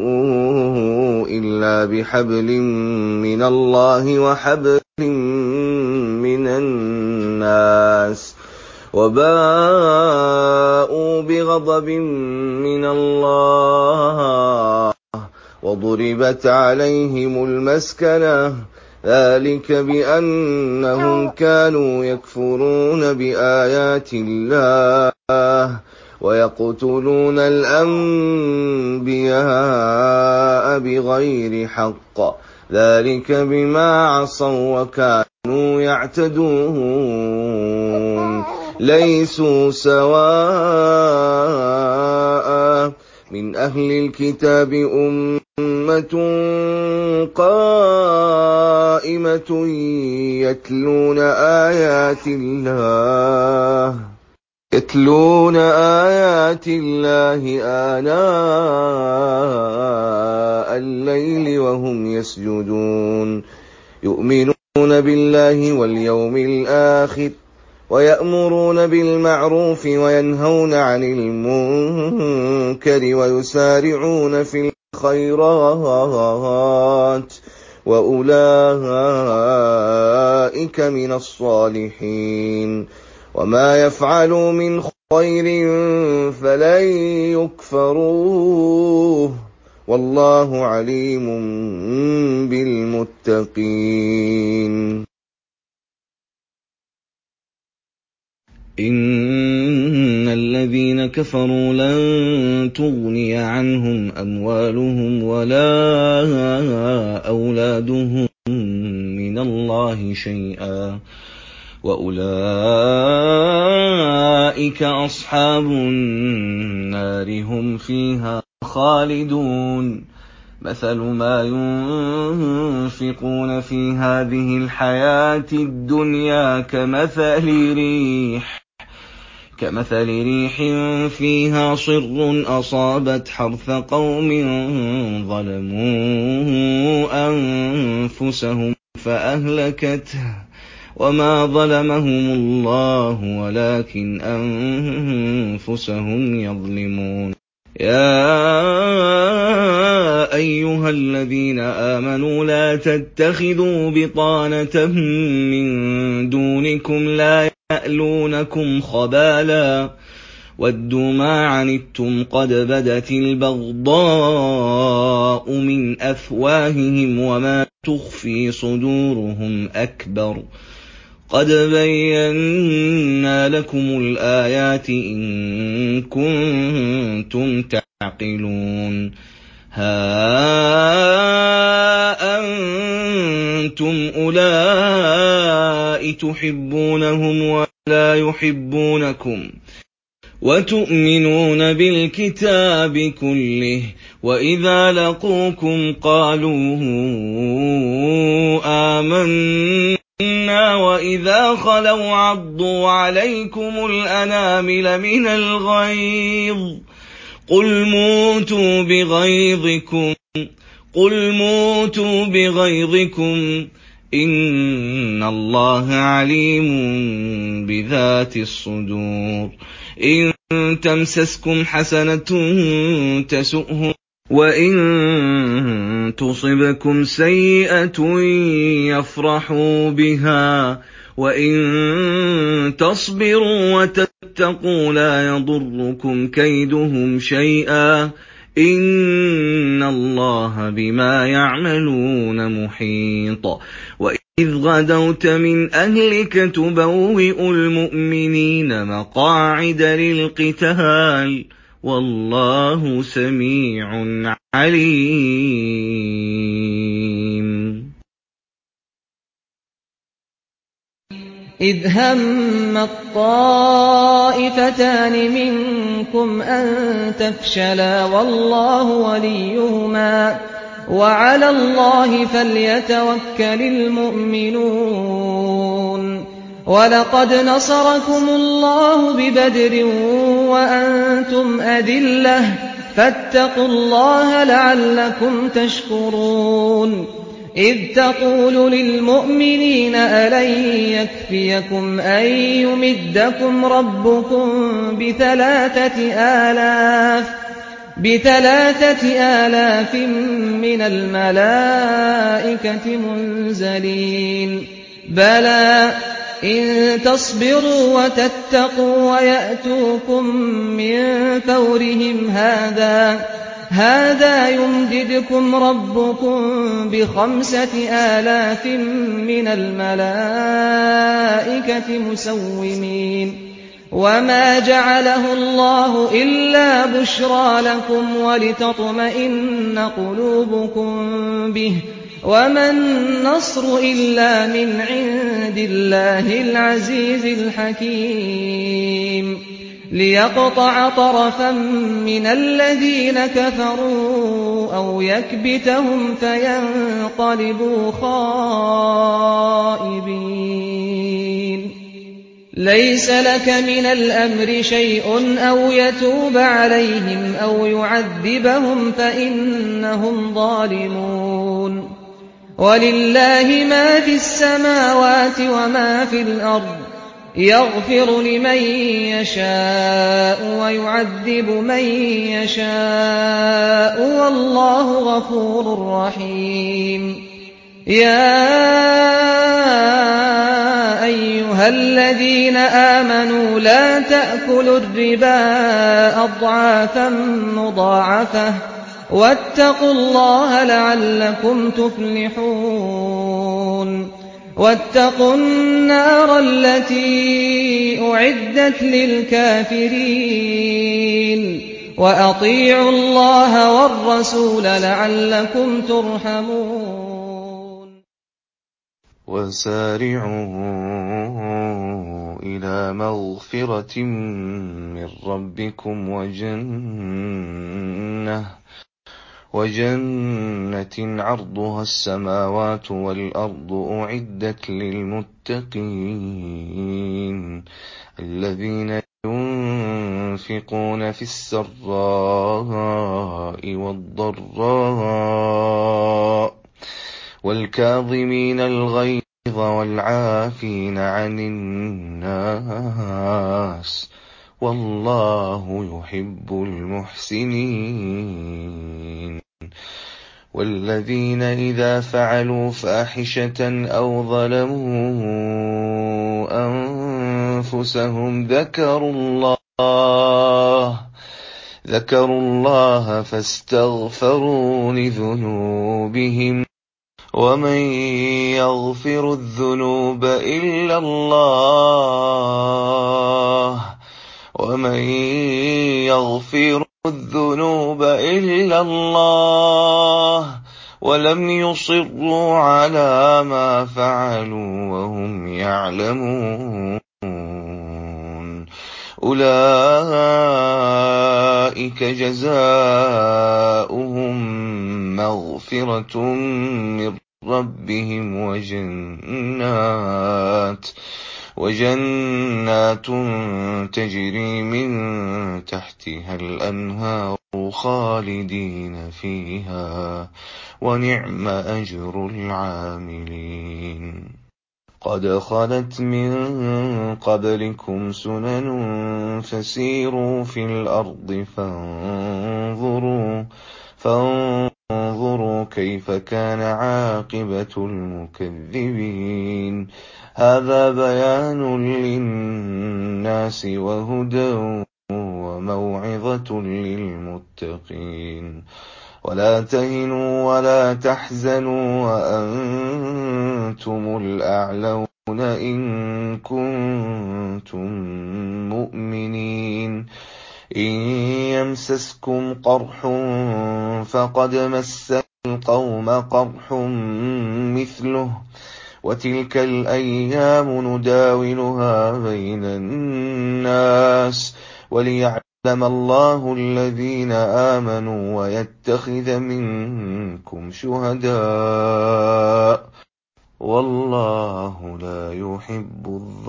إلا بحبل من الله وحبل من الناس وباءوا بغضب من الله وضربت عليهم المسكنة ذلك بأنهم كانوا يكفرون بآيات الله ويقتلون الأنبياء بغير حق ذلك بما عصوا وكانوا يعتدون ليسوا سواء من أهل الكتاب أمة قائمة يتلون آيات الله آناء الليل وهم يسجدون يؤمنون بالله واليوم الآخر ويأمرون بالمعروف وينهون عن المنكر ويسارعون في الخيرات وأولئك من الصالحين وما يفعلوا من خير فلن يكفروه والله عليم بالمتقين إن الذين كَفَرُوا لَن تُغْنِيَ عَنْهُمْ أَمْوَالُهُمْ وَلَا أَوْلَادُهُم مِّنَ اللَّهِ شَيْئًا ۖ وَأُولَٰئِكَ أَصْحَابُ النَّارِ ۖ هُمْ فِيهَا خَالِدُونَ مَثَلُ مَا يُنفِقُونَ فِي هَٰذِهِ الْحَيَاةِ الدُّنْيَا كَمَثَلِ رِيحٍ فِيهَا صِرٌّ أَصَابَتْ حَرْثَ قَوْمٍ ظَلَمُوا أَنفُسَهُمْ فَأَهْلَكَتْهُ ۚ وَمَا ظَلَمَهُمُ اللَّهُ وَلَٰكِنْ أَنفُسَهُمْ يَظْلِمُونَ يَا أَيُّهَا الَّذِينَ آمَنُوا لَا تَتَّخِذُوا بِطَانَةً مِّن دُونِكُمْ لَا يَأْلُونَكُمْ خَبَالًا وَدُّوا مَا عَنِتُّمْ قَدْ بَدَتِ الْبَغْضَاءُ مِنْ أَفْوَاهِهِمْ وَمَا تُخْفِي صُدُورُهُمْ أَكْبَرُ ۚ قَدْ بَيَّنَّا لَكُمُ الْآيَاتِ إِن كُنتُمْ تَعْقِلُونَ هَا أَنتُمْ أُولَاءِ تُحِبُّونَهُمْ وَلَا يُحِبُّونَكُمْ وَتُؤْمِنُونَ بِالْكِتَابِ كُلِّهِ ۚ وَإِذَا لَقُوكُمْ قَالُوا آمَنَّا وَإِذَا خَلَوْا عَضُّوا عَلَيْكُمُ الْأَنَامِلَ مِنَ الْغَيْظِ ۚ قُلْ مُوتُوا بِغَيْظِكُمْ إِنَّ اللَّهَ عَلِيمٌ بِذَاتِ الصُّدُورِ إِن تَمْسَسْكُمْ حَسَنَةٌ تَسُؤْهُمْ وَإِن تُصِبْكُمْ سَيِّئَةٌ يَفْرَحُوا بِهَا وَإِن تَصْبِرُوا وَتَتَّقُوا لَا يَضُرُّكُمْ كَيْدُهُمْ شَيْئًا ۗ إِنَّ اللَّهَ بِمَا يَعْمَلُونَ مُحِيطٌ وَإِذْ غَدَوْتَ مِنْ أَهْلِكَ تُبَوِّئُ الْمُؤْمِنِينَ مَقَاعِدَ لِلْقِتَالِ ۗ وَاللَّهُ سَمِيعٌ عَلِيمٌ إِذْ هَمَّ الطَّائِفَتَانِ مِنكُمْ أَن تَفْشَلَا وَاللَّهُ وَلِيُّهُمَا ۗ وَعَلَى اللَّهِ فَلْيَتَوَكَّلِ الْمُؤْمِنُونَ وَلَقَدْ نَصَرَكُمُ اللَّهُ بِبَدْرٍ وَأَنتُمْ أَذِلَّةٌ فَاتَّقُوا اللَّهَ لَعَلَّكُمْ تَشْكُرُونَ إِذْ تَقُولُ لِلْمُؤْمِنِينَ أَلَن يَكْفِيَكُمْ أَن يُمِدَّكُمْ رَبُّكُم ب3,000 مِّنَ الْمَلَائِكَةِ مُنزَلِينَ بَلَىٰ إِن تَصْبِرُوا وَتَتَّقُوا وَيَأْتُوكُم مِّن فَوْرِهِمْ هَٰذَا يُمْدِدْكُمْ رَبُّكُم ب5,000 مِّنَ الْمَلَائِكَةِ مُسَوِّمِينَ وَمَا جَعَلَهُ اللَّهُ إِلَّا بُشْرَىٰ لَكُمْ وَلِتَطْمَئِنَّ قُلُوبُكُم بِهِ ۗ وَمَا النَّصْرُ إِلَّا مِنْ عِندِ اللَّهِ الْعَزِيزِ الْحَكِيمِ لِيَقْطَعَ طَرَفًا مِّنَ الَّذِينَ كَفَرُوا أَوْ يَكْبِتَهُمْ فَيَنقَلِبُوا خَائِبِينَ لَيْسَ لَكَ مِنَ الْأَمْرِ شَيْءٌ أَوْ يَتُوبَ عَلَيْهِمْ أَوْ يُعَذِّبَهُمْ فَإِنَّهُمْ ظَالِمُونَ وَلِلَّهِ مَا فِي السَّمَاوَاتِ وَمَا فِي الْأَرْضِ ۚ يَغْفِرُ لِمَن يَشَاءُ وَيُعَذِّبُ مَن يَشَاءُ ۚ وَاللَّهُ غَفُورٌ رَّحِيمٌ يَا أَيُّهَا الَّذِينَ آمَنُوا لَا تَأْكُلُوا الرِّبَا أَضْعَافًا مُّضَاعَفَةً وَاتَّقُوا اللَّهَ لَعَلَّكُمْ تُفْلِحُونَ وَاتَّقُوا النَّارَ الَّتِي أُعِدَّتْ لِلْكَافِرِينَ وَأَطِيعُوا اللَّهَ وَالرَّسُولَ لَعَلَّكُمْ تُرْحَمُونَ وَسَارِعُوا إِلَىٰ مَغْفِرَةٍ مِّن رَّبِّكُمْ وَجَنَّةٍ عَرْضُهَا السَّمَاوَاتُ وَالْأَرْضُ أُعِدَّتْ لِلْمُتَّقِينَ الَّذِينَ يُنفِقُونَ فِي السَّرَّاءِ وَالضَّرَّاءِ وَالْكَاظِمِينَ الْغَيْظَ وَالْعَافِينَ عَنِ النَّاسِ وَاللَّهُ يُحِبُّ الْمُحْسِنِينَ وَالَّذِينَ إِذَا فَعَلُوا فَاحِشَةً أَوْ ظَلَمُوا أَنفُسَهُمْ ذَكَرُوا اللَّهَ فَاسْتَغْفَرُوا لِذُنُوبِهِمْ وَمَن يَغْفِرُ الذُّنُوبَ إِلَّا اللَّهُ وَلَمْ يُصِرُّوا عَلَىٰ مَا فَعَلُوا وَهُمْ يَعْلَمُونَ أُولَٰئِكَ جَزَاؤُهُم مَّغْفِرَةٌ مِّن رَّبِّهِمْ وَجَنَّاتٌ تَجْرِي مِن تَحْتِهَا الْأَنْهَارُ خَالِدِينَ فِيهَا ۚ وَنِعْمَ أَجْرُ الْعَامِلِينَ قَدْ خَلَتْ مِن قَبْلِكُمْ سُنَنٌ فَسِيرُوا فِي الْأَرْضِ فَانظُرُوا كَيْفَ كَانَ عَاقِبَةُ الْمُكَذِّبِينَ هَٰذَا بَيَانٌ لِّلنَّاسِ وَهُدًى وَمَوْعِظَةٌ لِّلْمُتَّقِينَ وَلَا تَهِنُوا وَلَا تَحْزَنُوا وَأَنتُمُ الْأَعْلَوْنَ إِن كُنتُم مُّؤْمِنِينَ إِن يَمْسَسْكُمْ قَرْحٌ فَقَدْ مَسَّ الْقَوْمَ قَرْحٌ مِّثْلُهُ ۚ وَتِلْكَ الْأَيَّامُ نُدَاوِلُهَا بَيْنَ النَّاسِ وَلِيَعْلَمَ اللَّهُ الَّذِينَ آمَنُوا وَيَتَّخِذَ مِنكُمْ شُهَدَاءَ ۗ وَاللَّهُ لَا يُحِبُّ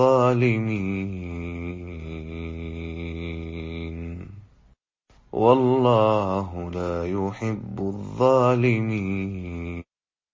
الظَّالِمِينَ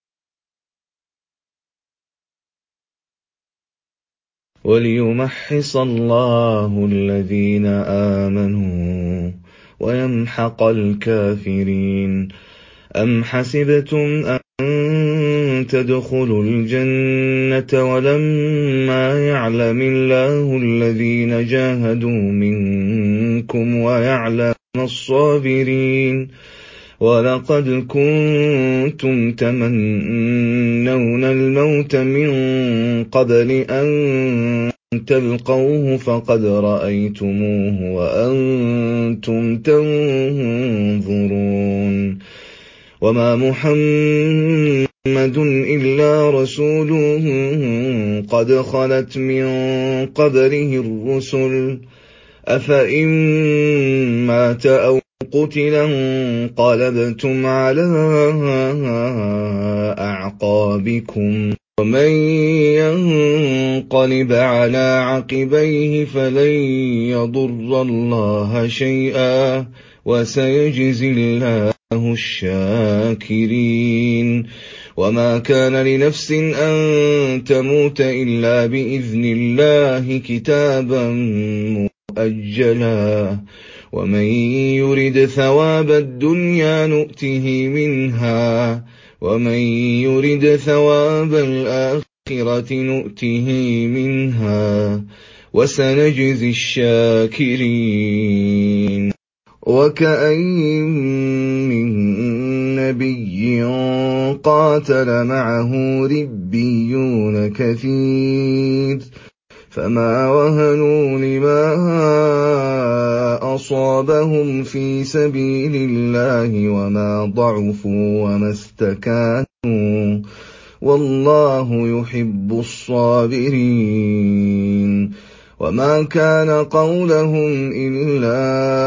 وَلِيُمَحِّصَ اللَّهُ الَّذِينَ آمَنُوا وَيَمْحَقَ الْكَافِرِينَ أَمْ حَسِبْتُمْ أَن تَدْخُلُوا الْجَنَّةَ وَلَمَّا يَعْلَمِ اللَّهُ الَّذِينَ جَاهَدُوا مِنكُمْ وَيَعْلَمَ الصَّابِرِينَ وَلَقَدْ كُنتُمْ تَمَنَّوْنَ الْمَوْتَ مِن قَبْلِ أَن تَلْقَوْهُ فَقَدْ رَأَيْتُمُوهُ وَأَنتُمْ تَنظُرُونَ وَمَا مُحَمَّدٌ إِلَّا رَسُولٌ قَدْ خَلَتْ مِن قَبْلِهِ الرُّسُلُ ۚ أَفَإِن مَّاتَ أَوْ قُتِلَ انقَلَبْتُمْ عَلَىٰ أَعْقَابِكُمْ ۚ وَمَن يَنقَلِبْ عَلَىٰ عَقِبَيْهِ فَلَن يَضُرَّ اللَّهَ شَيْئًا ۚ وَسَيَجْزِي اللَّهُ الشَّاكِرِينَ وَمَا كَانَ لِنَفْسٍ أَن تَمُوتَ إِلَّا بِإِذْنِ اللَّهِ كِتَابًا مُّؤَجَّلًا ۗ وَمَن يُرِدْ ثَوَابَ الدُّنْيَا نُؤْتِهِ مِنْهَا وَمَن يُرِدْ ثَوَابَ الْآخِرَةِ نُؤْتِهِ مِنْهَا وَسَنَجْزِي الشَّاكِرِينَ وَكَأَيِّن مِّن نَّبِيٍّ قاتل معه ربيون كثير فما وهنوا لما أصابهم في سبيل الله وما ضعفوا وما استكانوا والله يحب الصابرين وما كان قولهم إلا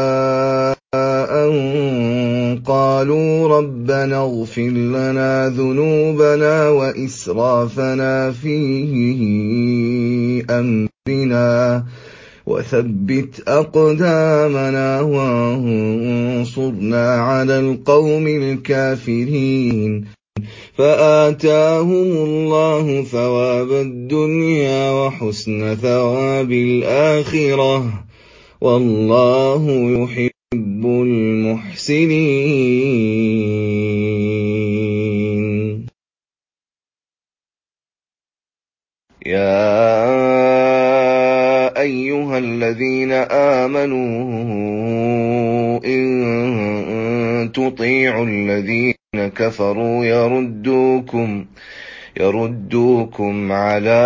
أن قالوا ربنا اغفر لنا ذنوبنا وإسرافنا في أمرنا وثبت أقدامنا وانصرنا على القوم الكافرين فآتاهم الله ثواب الدنيا وحسن ثواب الآخرة والله يحب المحسنين. يا أيها الذين آمنوا إن تطيعوا الذين كفروا يردوكم على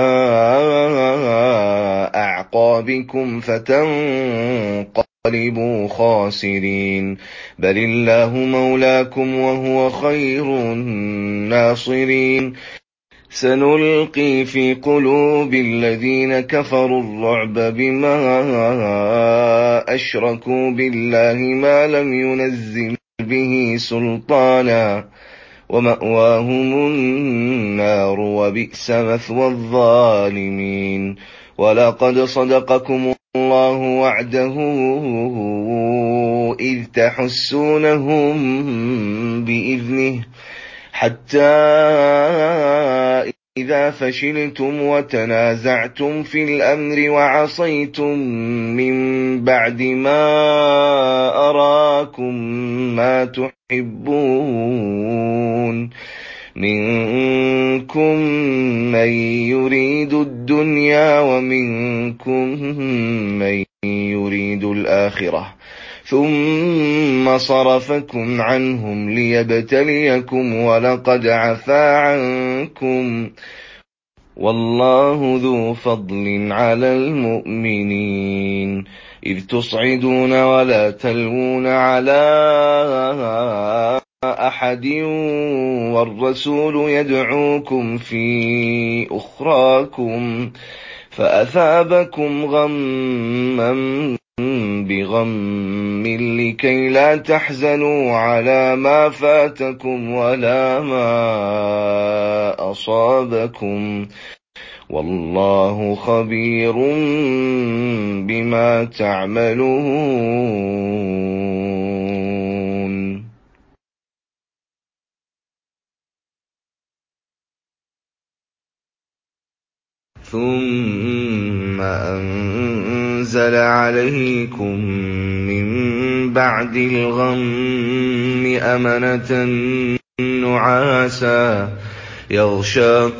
أعقابكم فتنقلبوا خاسرين بل الله مولاكم وهو خير الناصرين. سنلقي في قلوب الذين كفروا الرعب بما أشركوا بالله ما لم ينزل به سلطانا ومأواهم النار وبئس مثوى الظالمين. ولقد صدقكم الله وعده إذ تحسونهم بإذنه حتى إذا فشلتم وتنازعتم في الأمر وعصيتم من بعد ما أراكم ما تحبون منكم من يريد الدنيا ومنكم من يريد الآخرة ثم صرفكم عنهم ليبتليكم ولقد عفا عنكم والله ذو فضل على المؤمنين. إذ تصعدون ولا تلوون على أحد والرسول يدعوكم في أخراكم فأثابكم غما بغم لكي لا تحزنوا على ما فاتكم ولا ما أصابكم والله خبير بما تعملون. ثم أنزل عليكم من بعد الغم أمنة نعاسا يغشى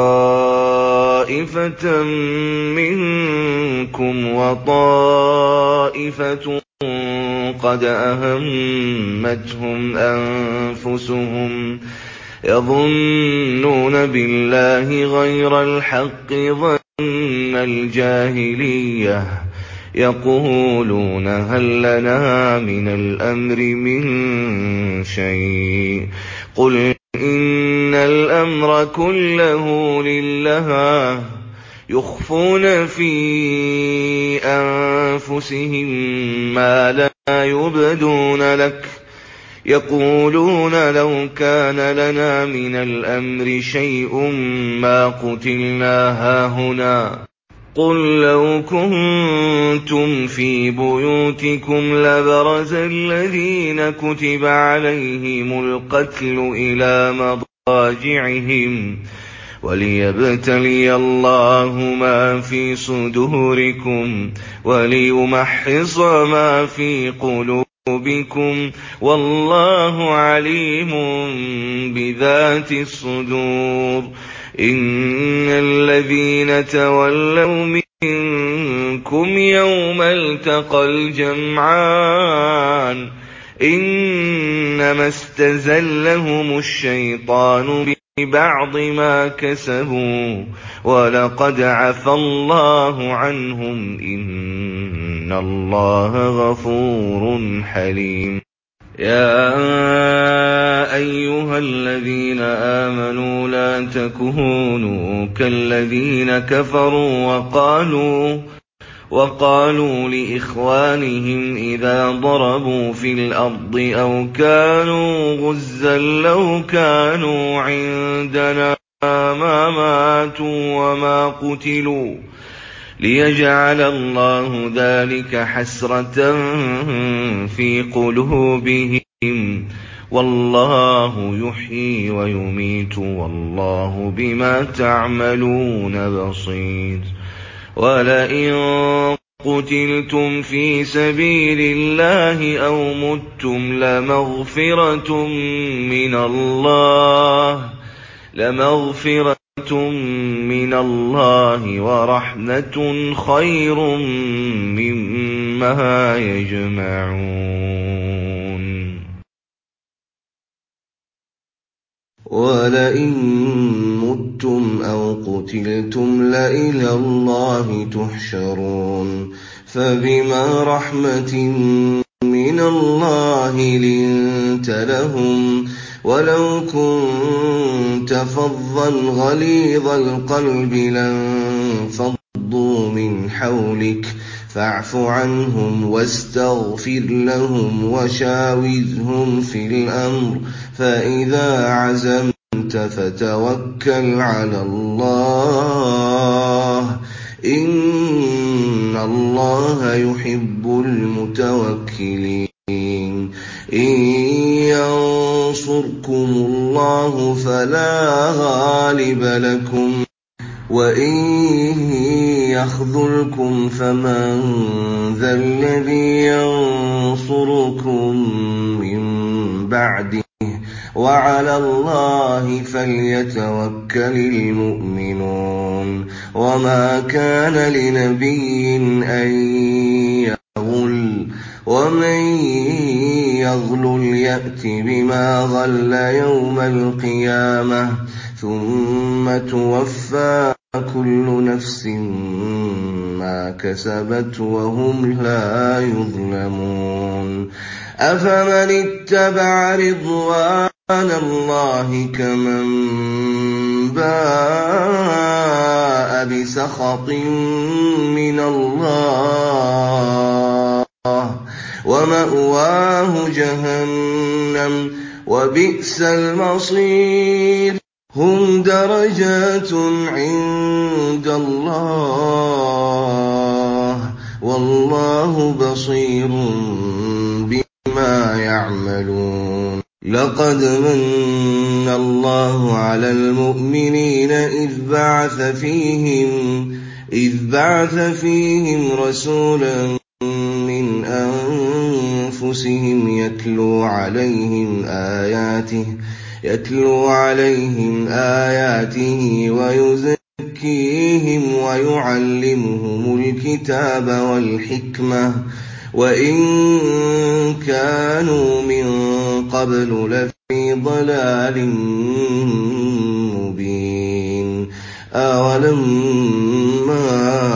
طائفة منكم وطائفة قد أهمتهم أنفسهم يظنون بالله غير الحق ظن الجاهلية يقولون هل لنا من الأمر من شيء قل إن الأمر كله لله يخفون في أنفسهم ما لا يبدون لك يقولون لو كان لنا من الأمر شيء ما قتلنا هاهنا قل لو كنتم في بيوتكم لبرز الذين كتب عليهم القتل إلى مضاجعهم وليبتلي الله ما في صدوركم وليمحص ما في قلوبكم والله عليم بذات الصدور. إن الذين تولوا منكم يوم التقى الجمعان إنما استزلهم الشيطان ببعض ما كسبوا ولقد عفى الله عنهم إن الله غفور حليم. يا أيها الذين آمنوا لا تكونوا كالذين كفروا وقالوا لإخوانهم إذا ضربوا في الأرض أو كانوا غزا لو كانوا عندنا ما ماتوا وما قتلوا ليجعل الله ذلك حسرة في قلوبهم والله يحيي ويميت والله بما تعملون بصير. ولئن قتلتم في سبيل الله أو متم لمغفرة من الله ورحمة خير مما يجمعون. ولئن متم أو قتلتم لإلى الله تحشرون. فبما رحمة من الله لنت لهم ولو كنت فظا غليظ القلب لانفضوا من حولك فاعف عنهم واستغفر لهم وشاورهم في الأمر فإذا عزمت فتوكل على الله إن الله يحب المتوكلين. إن ينصركم الله فلا غالب لكم وإن يخذلكم فمن ذا الذي ينصركم من بعده وعلى الله فليتوكل المؤمنون. وما كان لنبي أن يغل ومن يغل يأت بما غل يوم القيامة ثم توفى كل نفس ما كسبت وهم لا يظلمون. أفمن اتبع رضوان الله كمن باء بسخط من الله ومأواه جهنم وبئس المصير. هم درجات عند الله والله بصير بما يعملون. لقد من الله على المؤمنين إذ بعث فيهم رسولا من أنفسهم يتلو عليهم آياته ويزكيهم ويعلمهم الكتاب والحكمة وإن كانوا من قبل لفي ضلال مبين. أولما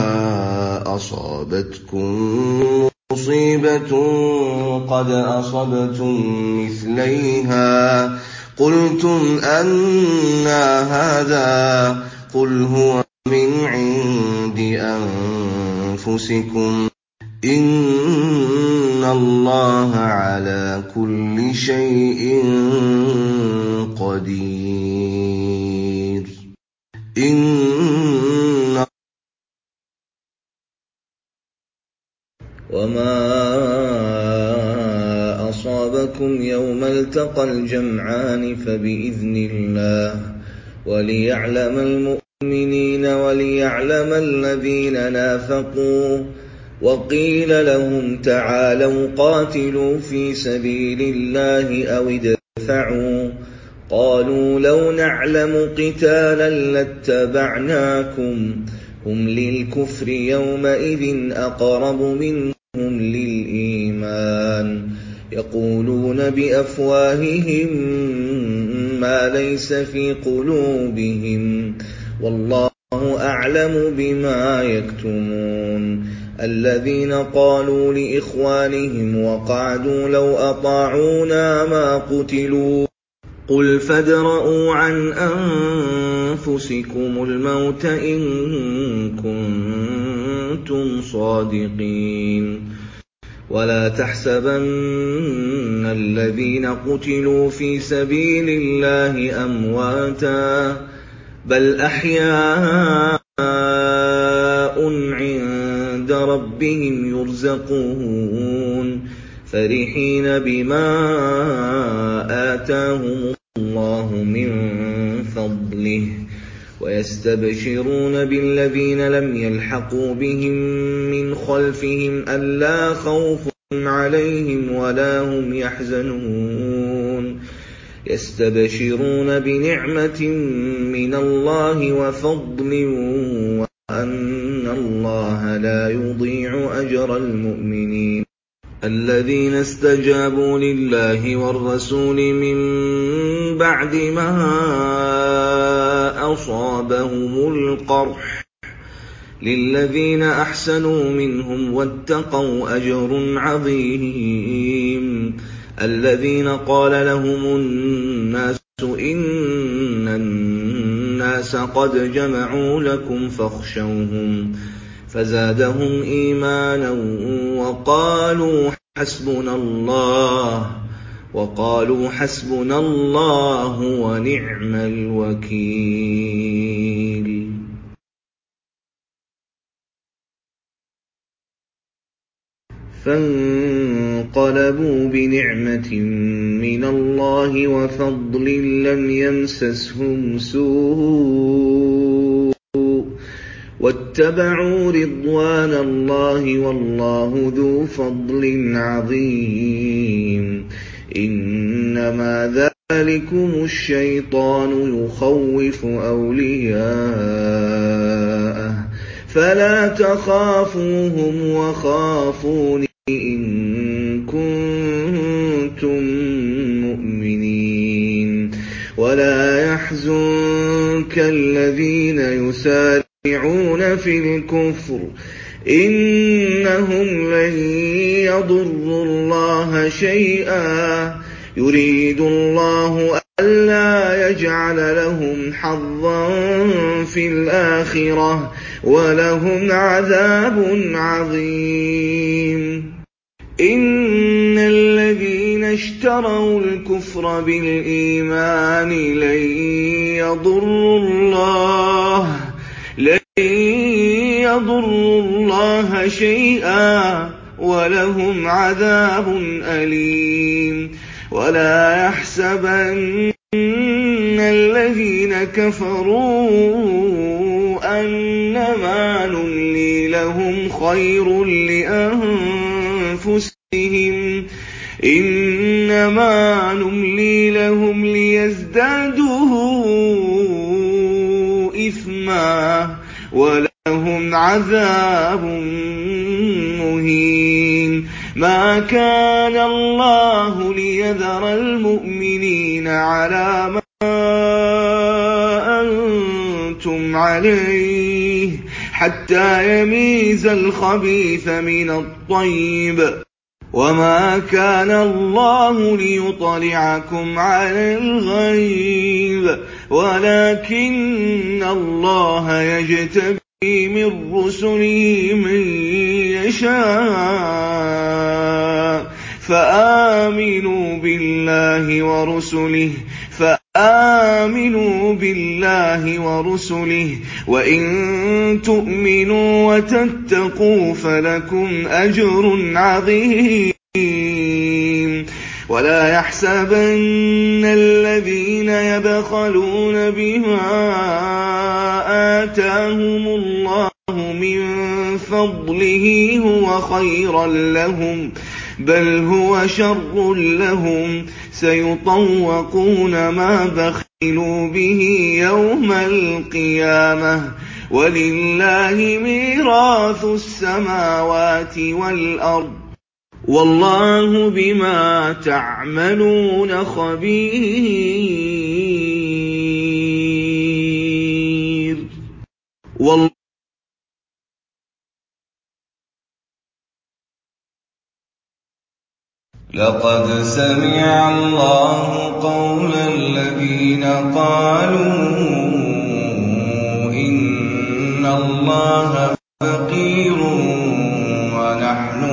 أصابتكم مصيبة قد أصبتم مثليها قلتم أنى هذا قل هو من عند أنفسكم إن الله على كل شيء قدير. وما أصابكم يوم التقى الجمعان فبإذن الله وليعلم المؤمنين وليعلم الذين نافقوا. وقيل لهم تعالوا قاتلوا في سبيل الله أو ادفعوا قالوا لو نعلم قتالا لاتبعناكم هم للكفر يومئذ أقرب منهم للإيمان يقولون بأفواههم ما ليس في قلوبهم والله أعلم بما يكتمون. الذين قالوا لإخوانهم وقعدوا لو أطاعونا ما قتلوا قل فادرءوا عن أنفسكم الموت إن كنتم صادقين. ولا تحسبن الذين قتلوا في سبيل الله أمواتا بل أحياء عند ربهم يرزقون فرحين بما آتاهم الله من فضله ويستبشرون بالذين لم يلحقوا بهم من خلفهم ألا خوف عليهم ولا هم يحزنون. يستبشرون بنعمة من الله وفضل وأن الله لا يضيع أجر المؤمنين. الذين استجابوا لله والرسول من بعد ما أصابهم القرح للذين أحسنوا منهم واتقوا أجر عظيم. الذين قال لهم الناس إن الناس قد جمعوا لكم فاخشوهم فزادهم إيمانا وقالوا حسبنا الله ونعم الوكيل. فانقلبوا بنعمة من الله وفضل لم يمسسهم سوء واتبعوا رضوان الله والله ذو فضل عظيم. إنما ذلكم الشيطان يخوف أولياءه فلا تخافوهم وخافون إن كنتم مؤمنين. ولا يحزنك الذين يسارعون في الكفر إنهم لن يضروا الله شيئا يريد الله ألا يجعل لهم حظا في الآخرة ولهم عذاب عظيم. إن الذين اشتروا الكفر بالإيمان لن يضروا الله شيئا ولهم عذاب أليم. ولا يحسبن الذين كفروا أنما نملي لهم خير لأنفسهم إنما نملي لهم ليزدادوا إثما ولهم عذاب مهين. ما كان الله ليذر المؤمنين على ما أنتم عليه حتى يميز الخبيث من الطيب وما كان الله ليطلعكم على الغيب ولكن الله يجتبي من رسله من يشاء فآمنوا بالله ورسله وإن تؤمنوا وتتقوا فلكم أجر عظيم. ولا يحسبن الذين يبخلون بما آتاهم الله من فضله هو خيرا لهم بل هو شر لهم سيطوقون ما بخلوا به يوم القيامة ولله ميراث السماوات والأرض والله بما تعملون خبير. لقد سمع الله قول الذين قالوا إن الله فقير ونحن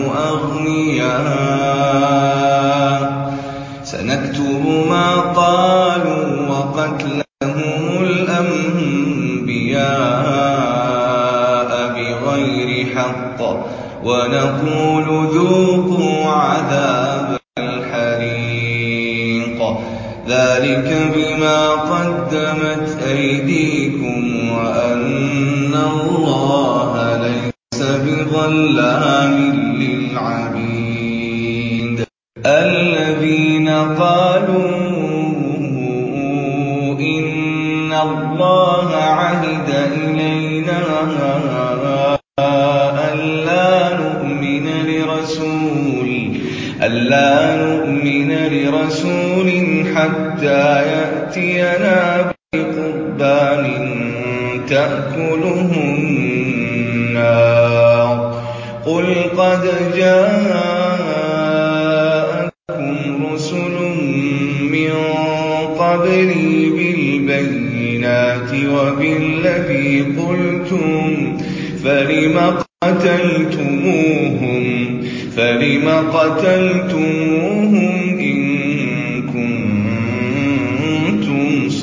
أغنياء سنكتب ما قالوا وقتلهم الأنبياء بغير حق ونقول ذوقوا عذاب الحريق ذلك بما قدمت أيديكم وأن الله ليس بظلام للعبيد الذين قالوا إن الله عهد إلينا ألا نؤمن لرسول حتى يأتينا بقربان تأكله النار قل قد جاءكم رسل من قبلي بالبينات وبالذي قلتم فلم قتلتموهم إن كنتم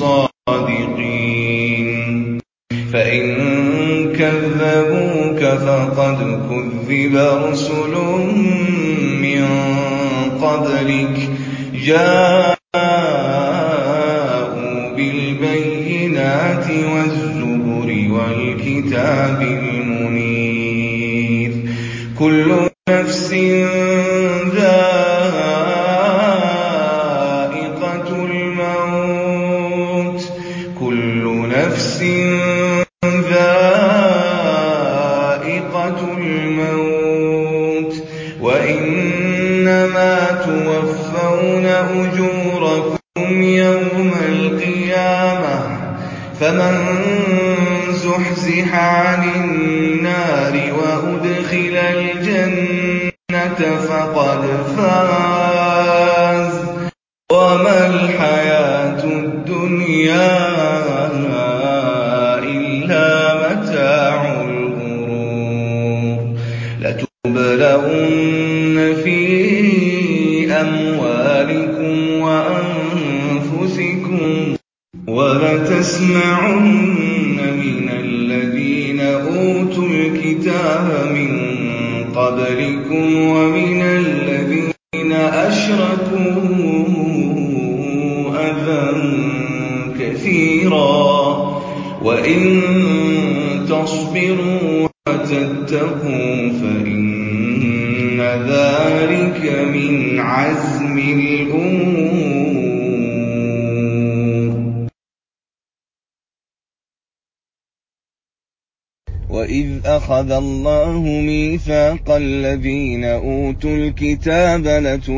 صادقين فإن كذبوك فقد كذب رسل من قبلك جاءوا بالبينات والزبر والكتاب المنير كل نفس ذائقة الموت وإنما توفون أجوركم يوم القيامة فمن زحزح عن النار وأدخل الجنة فقد فاز وما الحياة الدنيا إلا متاع الغرور لتبلغن في أموالكم وأنفسكم ولتسمعن من الذين أوتوا الكتاب من قبلكم ومن الذين أشركوا أذى كثيرا وإن تصبروا وتتقوا فإن ذلك من عزم الأمور. وإذ أخذ الله ميثاق الذين أوتوا الكتاب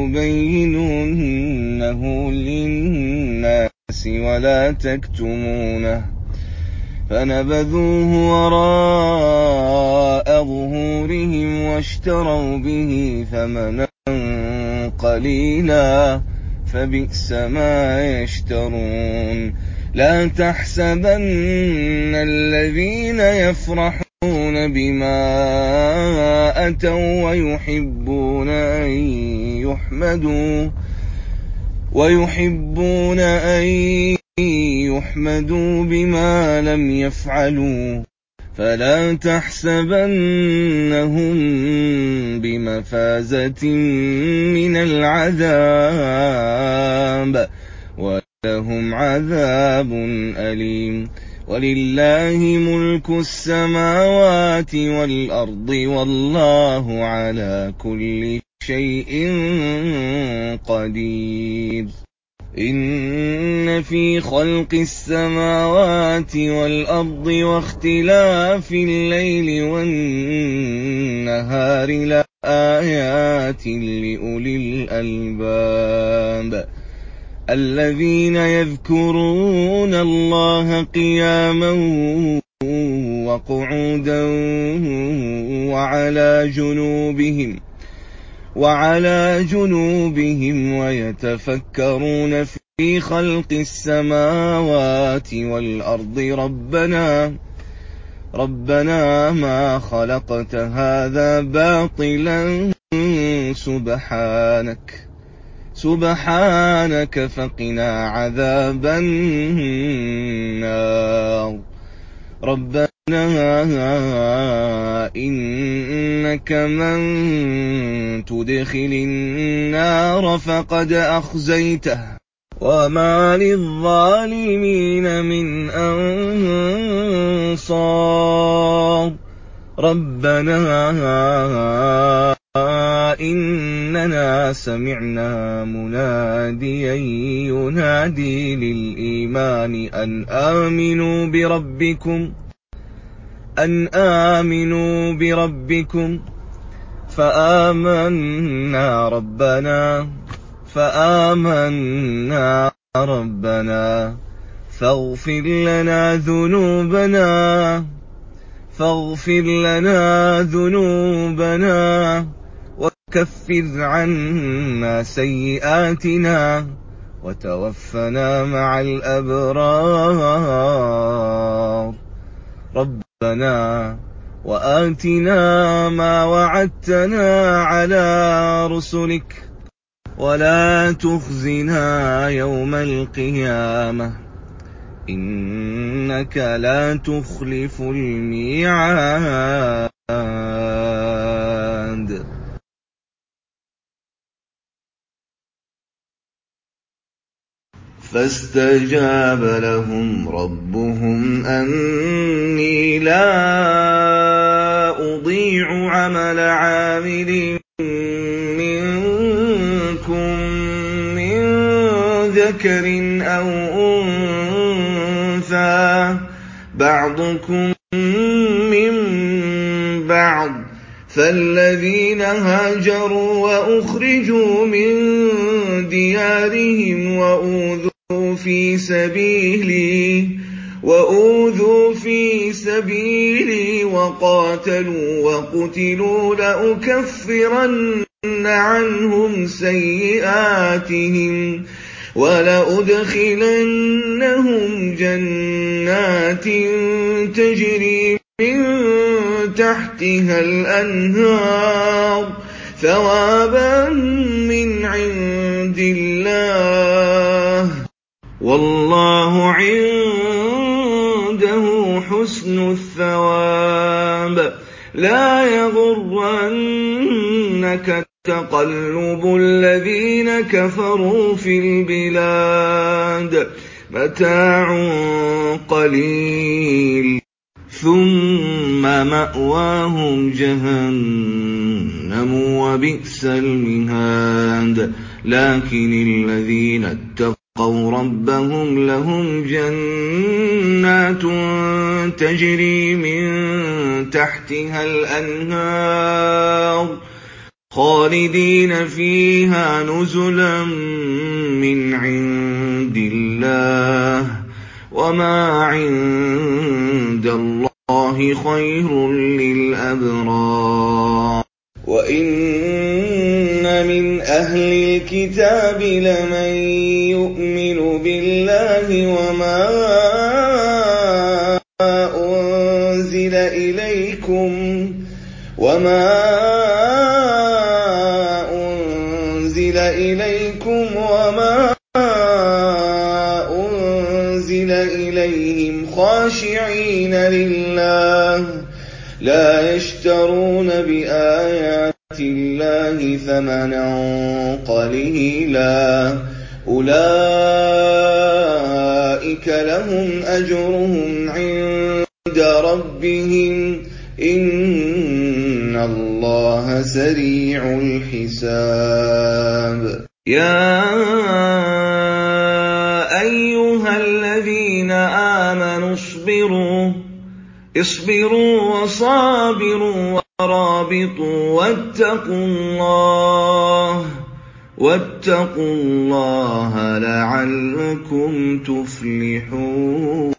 لتبيننه للناس ولا تكتمونه فنبذوه وراء ظهورهم واشتروا به ثمنا قليلا فبئس ما يشترون. لا تحسبن الذين يفرحون بما أتوا ويحبون أن يحمدوا بما لم يفعلوا فلا تحسبنهم بمفازة من العذاب ولهم عذاب أليم. ولله ملك السماوات والأرض والله على كل شيء قدير. إن في خلق السماوات والأرض واختلاف الليل والنهار لَآيَاتٍ لِأُولِي الْأَلْبَابِ الَّذِينَ يَذْكُرُونَ اللَّهَ قِيَامًا وَقُعُودًا وَعَلَىٰ جُنُوبِهِمْ وَيَتَفَكَّرُونَ فِي خَلْقِ السَّمَاوَاتِ وَالْأَرْضِ رَبَّنَا مَا خَلَقْتَ هَٰذَا بَاطِلًا سُبْحَانَكَ فَقِنَا عَذَابَ النَّارِ رَبَّنَا إِنَّكَ مَن تُدْخِلِ النَّارَ فَقَدْ أَخْزَيْتَهُ وَمَا لِلظَّالِمِينَ مِنْ أَنصَارٍ رَبَّنَا إِنَّنَا سَمِعْنَا مُنَادِيًا يُنَادِي لِلْإِيمَانِ أَنْ آمِنُوا بِرَبِّكُمْ فَآمَنَّا رَبَّنَا فاغفر لنا ذنوبنا وكفر عنا سيئاتنا وتوفنا مع الأبرار ربنا وآتنا ما وعدتنا على رسلك ولا تخزنا يوم القيامة إنك لا تخلف الميعاد. فاستجاب لهم ربهم أني لا أضيع عمل عامل منكم من ذكر أو أنثى بعضكم من بعض فالذين هاجروا وأخرجوا من ديارهم وأوذوا في سبيلي وقاتلوا وقتلوا لأكفرن عنهم سيئاتهم ولأدخلنهم جنات تجري من تحتها الأنهار ثوابا من عند الله والله عنده حسن الثواب لا يغرنك تقلب الذين كفروا في البلاد متاع قليل ثم مأواهم جهنم وبئس المهاد لكن الذين اتقوا ربهم لهم جنات تجري من تحتها الأنهار خالدين فيها نزلا من عند الله وما عند الله خير للأبرار وإن من أهل الكتاب لمن يؤمن بالله وما أنزل إليكم وما أنزل إليهم خاشعين لله لا يشترون بآيات الله ثمنا قليلا أولئك لهم أجرهم عند ربهم إن الله سريع الحساب يا أيها الذين آمنوا اصبروا وصابروا ورابطوا رَابِطُوا وَاتَّقُوا اللَّهَ لَعَلَّكُمْ تُفْلِحُونَ